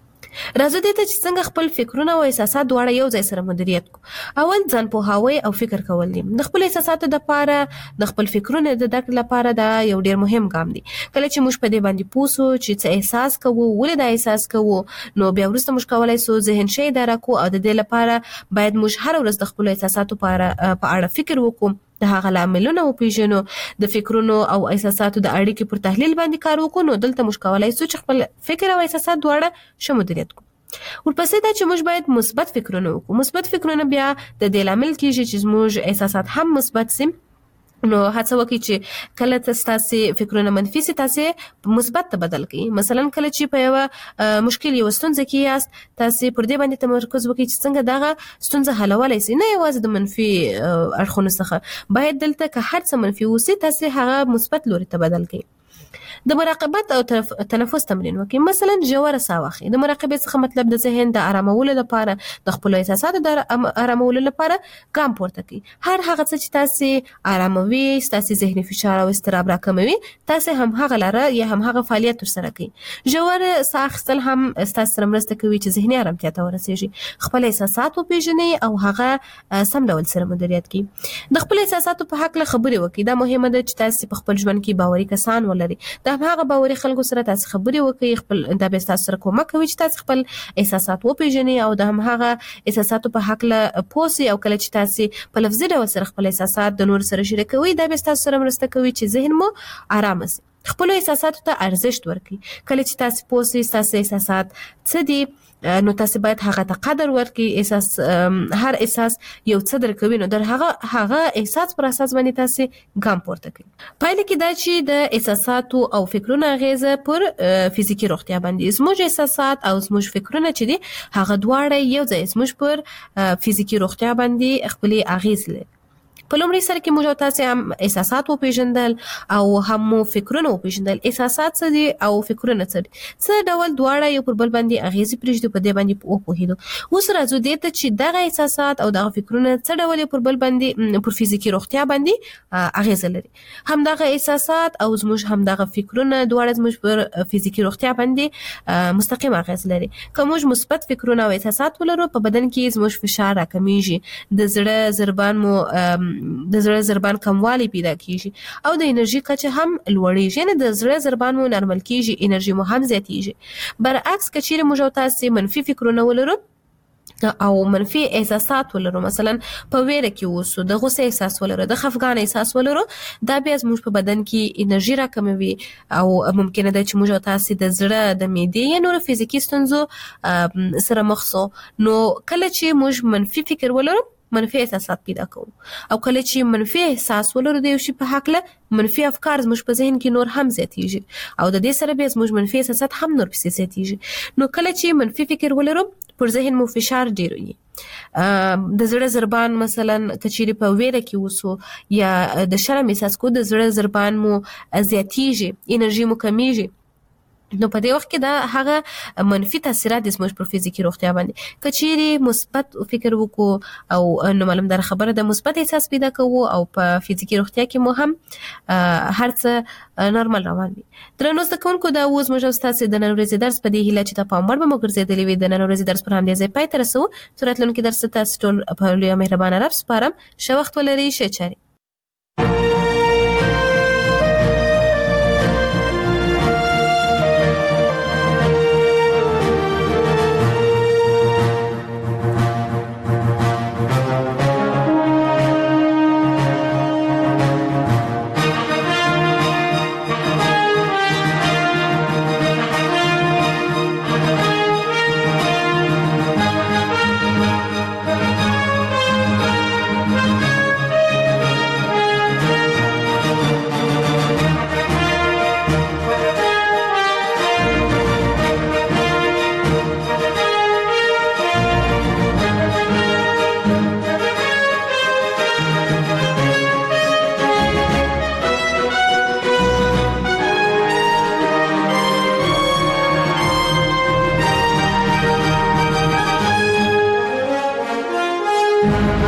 Speaker 4: راځو دې ته چې څنګه خپل فکرونه او احساسات دواړه یو ځای سره مدیریت کو. اول ځان پوهاوی او فکر کول دي. د خپل احساساتو لپاره، د خپل فکرونو د درک لپاره دا یو ډیر مهم ګام دی. کله چې موږ په دې باندې پوه سو چې څه احساس کوو، ولې دا احساس کوو، نو بیا وروسته موږ کولای سو ذهن شي اداره کو، او د دې لپاره باید موږ هر ورځ د خپل احساساتو په اړه فکر وکړو، د هغه لاملونه وپیژنو، د فکرونو او احساساتو د اړیکې پر تحلیل باندې کار وکړو. نو دلته موږ کولای سو چې خپل فکر او احساسات دواړه ښه مدیریت کړو. ورپسې دا چې موږ باید مثبت فکرونه وکړو. مثبت فکرونه بیا د دې لامل کیږي چې زموږ احساسات هم مثبت سي. نو هڅه وکړئ چې کله تاسو فکرونه منفي سي، تاسو مثبت ته بدل کړئ. مثلا کله چې په یو مشکل یو ستونزه کې یاست، تاسو پر دې باندې تمرکز وکړئ چې څنګه دغه ستونزه حلولای سي، نه یوازې د منفي اړخونو څخه. باید دلته که هر څه منفي وسی، تاسو هغه مثبت لوري ته بدل کړئ. د مراقبت او تنفس تمرین وکړئ. مثلا ژوره ساه واخلئ. د مراقبې څخه مطلب د ذهن د آرامولو لپاره، د خپل احساساتو د آرامولو لپاره ګام پورته کړئ. هر هغه څه چې تاسو آراموي، تاسو ذهني فشار او اضطراب راکموي، تاسو هم هغه لاره یا هم هغه فعالیت ترسره کړئ. ژوره ساه اخیستل هم تاسو سره مرسته کوي چې ذهني آرامتیا ته ورسیږي. خپل احساسات وپیژنئ او هغه سم ډول سره مدیریت کړئ. د خپل احساساتو په حق خبرې وکړئ. دا مهمه ده چې تاسو په خپل ژوند کې باوري کسان ولرئ. دا هغه باوري خلکو سره تاسو خبرې وکړئ. خپل دا به تاسو سره کومک کوي چې تاسو خپل احساسات وپیژنئ او د هم هغه احساساتو په حق له پوسي. او کله چې تاسو په لفظي ډول سره خپل احساسات د نور سره شریکوي، دا به تاسو سره مرسته کوي چې ذهن مو آرام شي. خپل احساساتو ته ارزښت ورکړئ. کله چې تاسو پوسي تاسو احساسات څه دي، نو تاسو باید هغه ته قدر ورکړئ. احساس هر احساس یو څه درکوي، نو در هغه هغه احساس پر اساس باندې تاسو ګام پورته کړئ. پایله کې دا چې د احساساتو او فکرونو اغیزه پر فزیکی روغتیا باندې، زموږ احساسات او زموږ فکرونه چې دي هغه دواړه یو ځای زموږ پر فزیکی روغتیا باندې خپل اغیز لري. په لومړي سره کې موږ تاسو هم احساسات وپیژندل او هم فکرونه وپیژندل. احساسات څه دي او فکرونه څه دي، څه ډول دواړه یو پر بل باندې اغیزې پرېږدي، په دې باندې وپوهیدو. اوس راځو دې ته چې دغه احساسات او دغه فکرونه څه ډول یو پر بل باندې پر فزیکی روغتیا باندې اغیزه لري. هم دغه احساسات او زموږ هم دغه فکرونه دواړه زموږ پر فزیکی روغتیا باندې مستقیم اغیز لري. که موږ مثبت فکرونه او احساسات ولرو، په بدن کې زموږ فشار راکمیږي، د زړه ضربان مو د زړه ضربان کموالی پیدا کیږي او د انرژي کچه هم لوړیږي. یعنی د زړه ضربان مو نارمل کیږي، انرژي مو هم زیاتیږي. برعکس که چیرې موږ تاسو منفي فکرونه ولرو، او منفي احساسات ولرو، مثلا په ویره کې وسو، د غوسه احساس ولرو، د خفګان احساس ولرو، دا بیا زموږ په بدن کې انرژي راکموي او ممکنه ده چې موږ تاسو د زړه، د معدې یا نور فزیکی ستونزو سره مخ سو. نو کله چې موږ منفي فکر ولرو منفي احساسات پیدا کوو، او کله چې منفي احساس ولرو د یو شي په حق له منفي افکار زموږ په ذهن کې نور هم زیاتیږي، او د دې سره بیا زموږ منفي احساسات هم نور پسې زیاتیږي. نو کله چې منفي فکر ولرو پر ذهن مو فشار ډیر وي، د زړه ضربان مثلا کچيري په ویره کې وسو یا د شرم احساس کو، د زړه ضربان مو زیاتیږي، انرژي مو کمیږي، نو په دې وخت کې دا هغه منفي تاثیرات د زموږ پر فزیکی روغتیا باندې. کچيري مثبت فکر وکړو او نو معلوم در خبره د مثبت احساس پیدا کوو او په فزیکی روغتیا کې مو هم هر څه نورمال روان وي. درنو زده کوونکو، دا اوس موږ تاسو د نن ورځې درس په دې هیله چې تاسو په امر به مو ګرځېدلې وي. د نن ورځې درس پر همدې ځای پای ته رسو. تراتلونکي درس تاسو ټول په لوی مهربان رب سپارم. ښه وخت ولرئ. ښه چاري.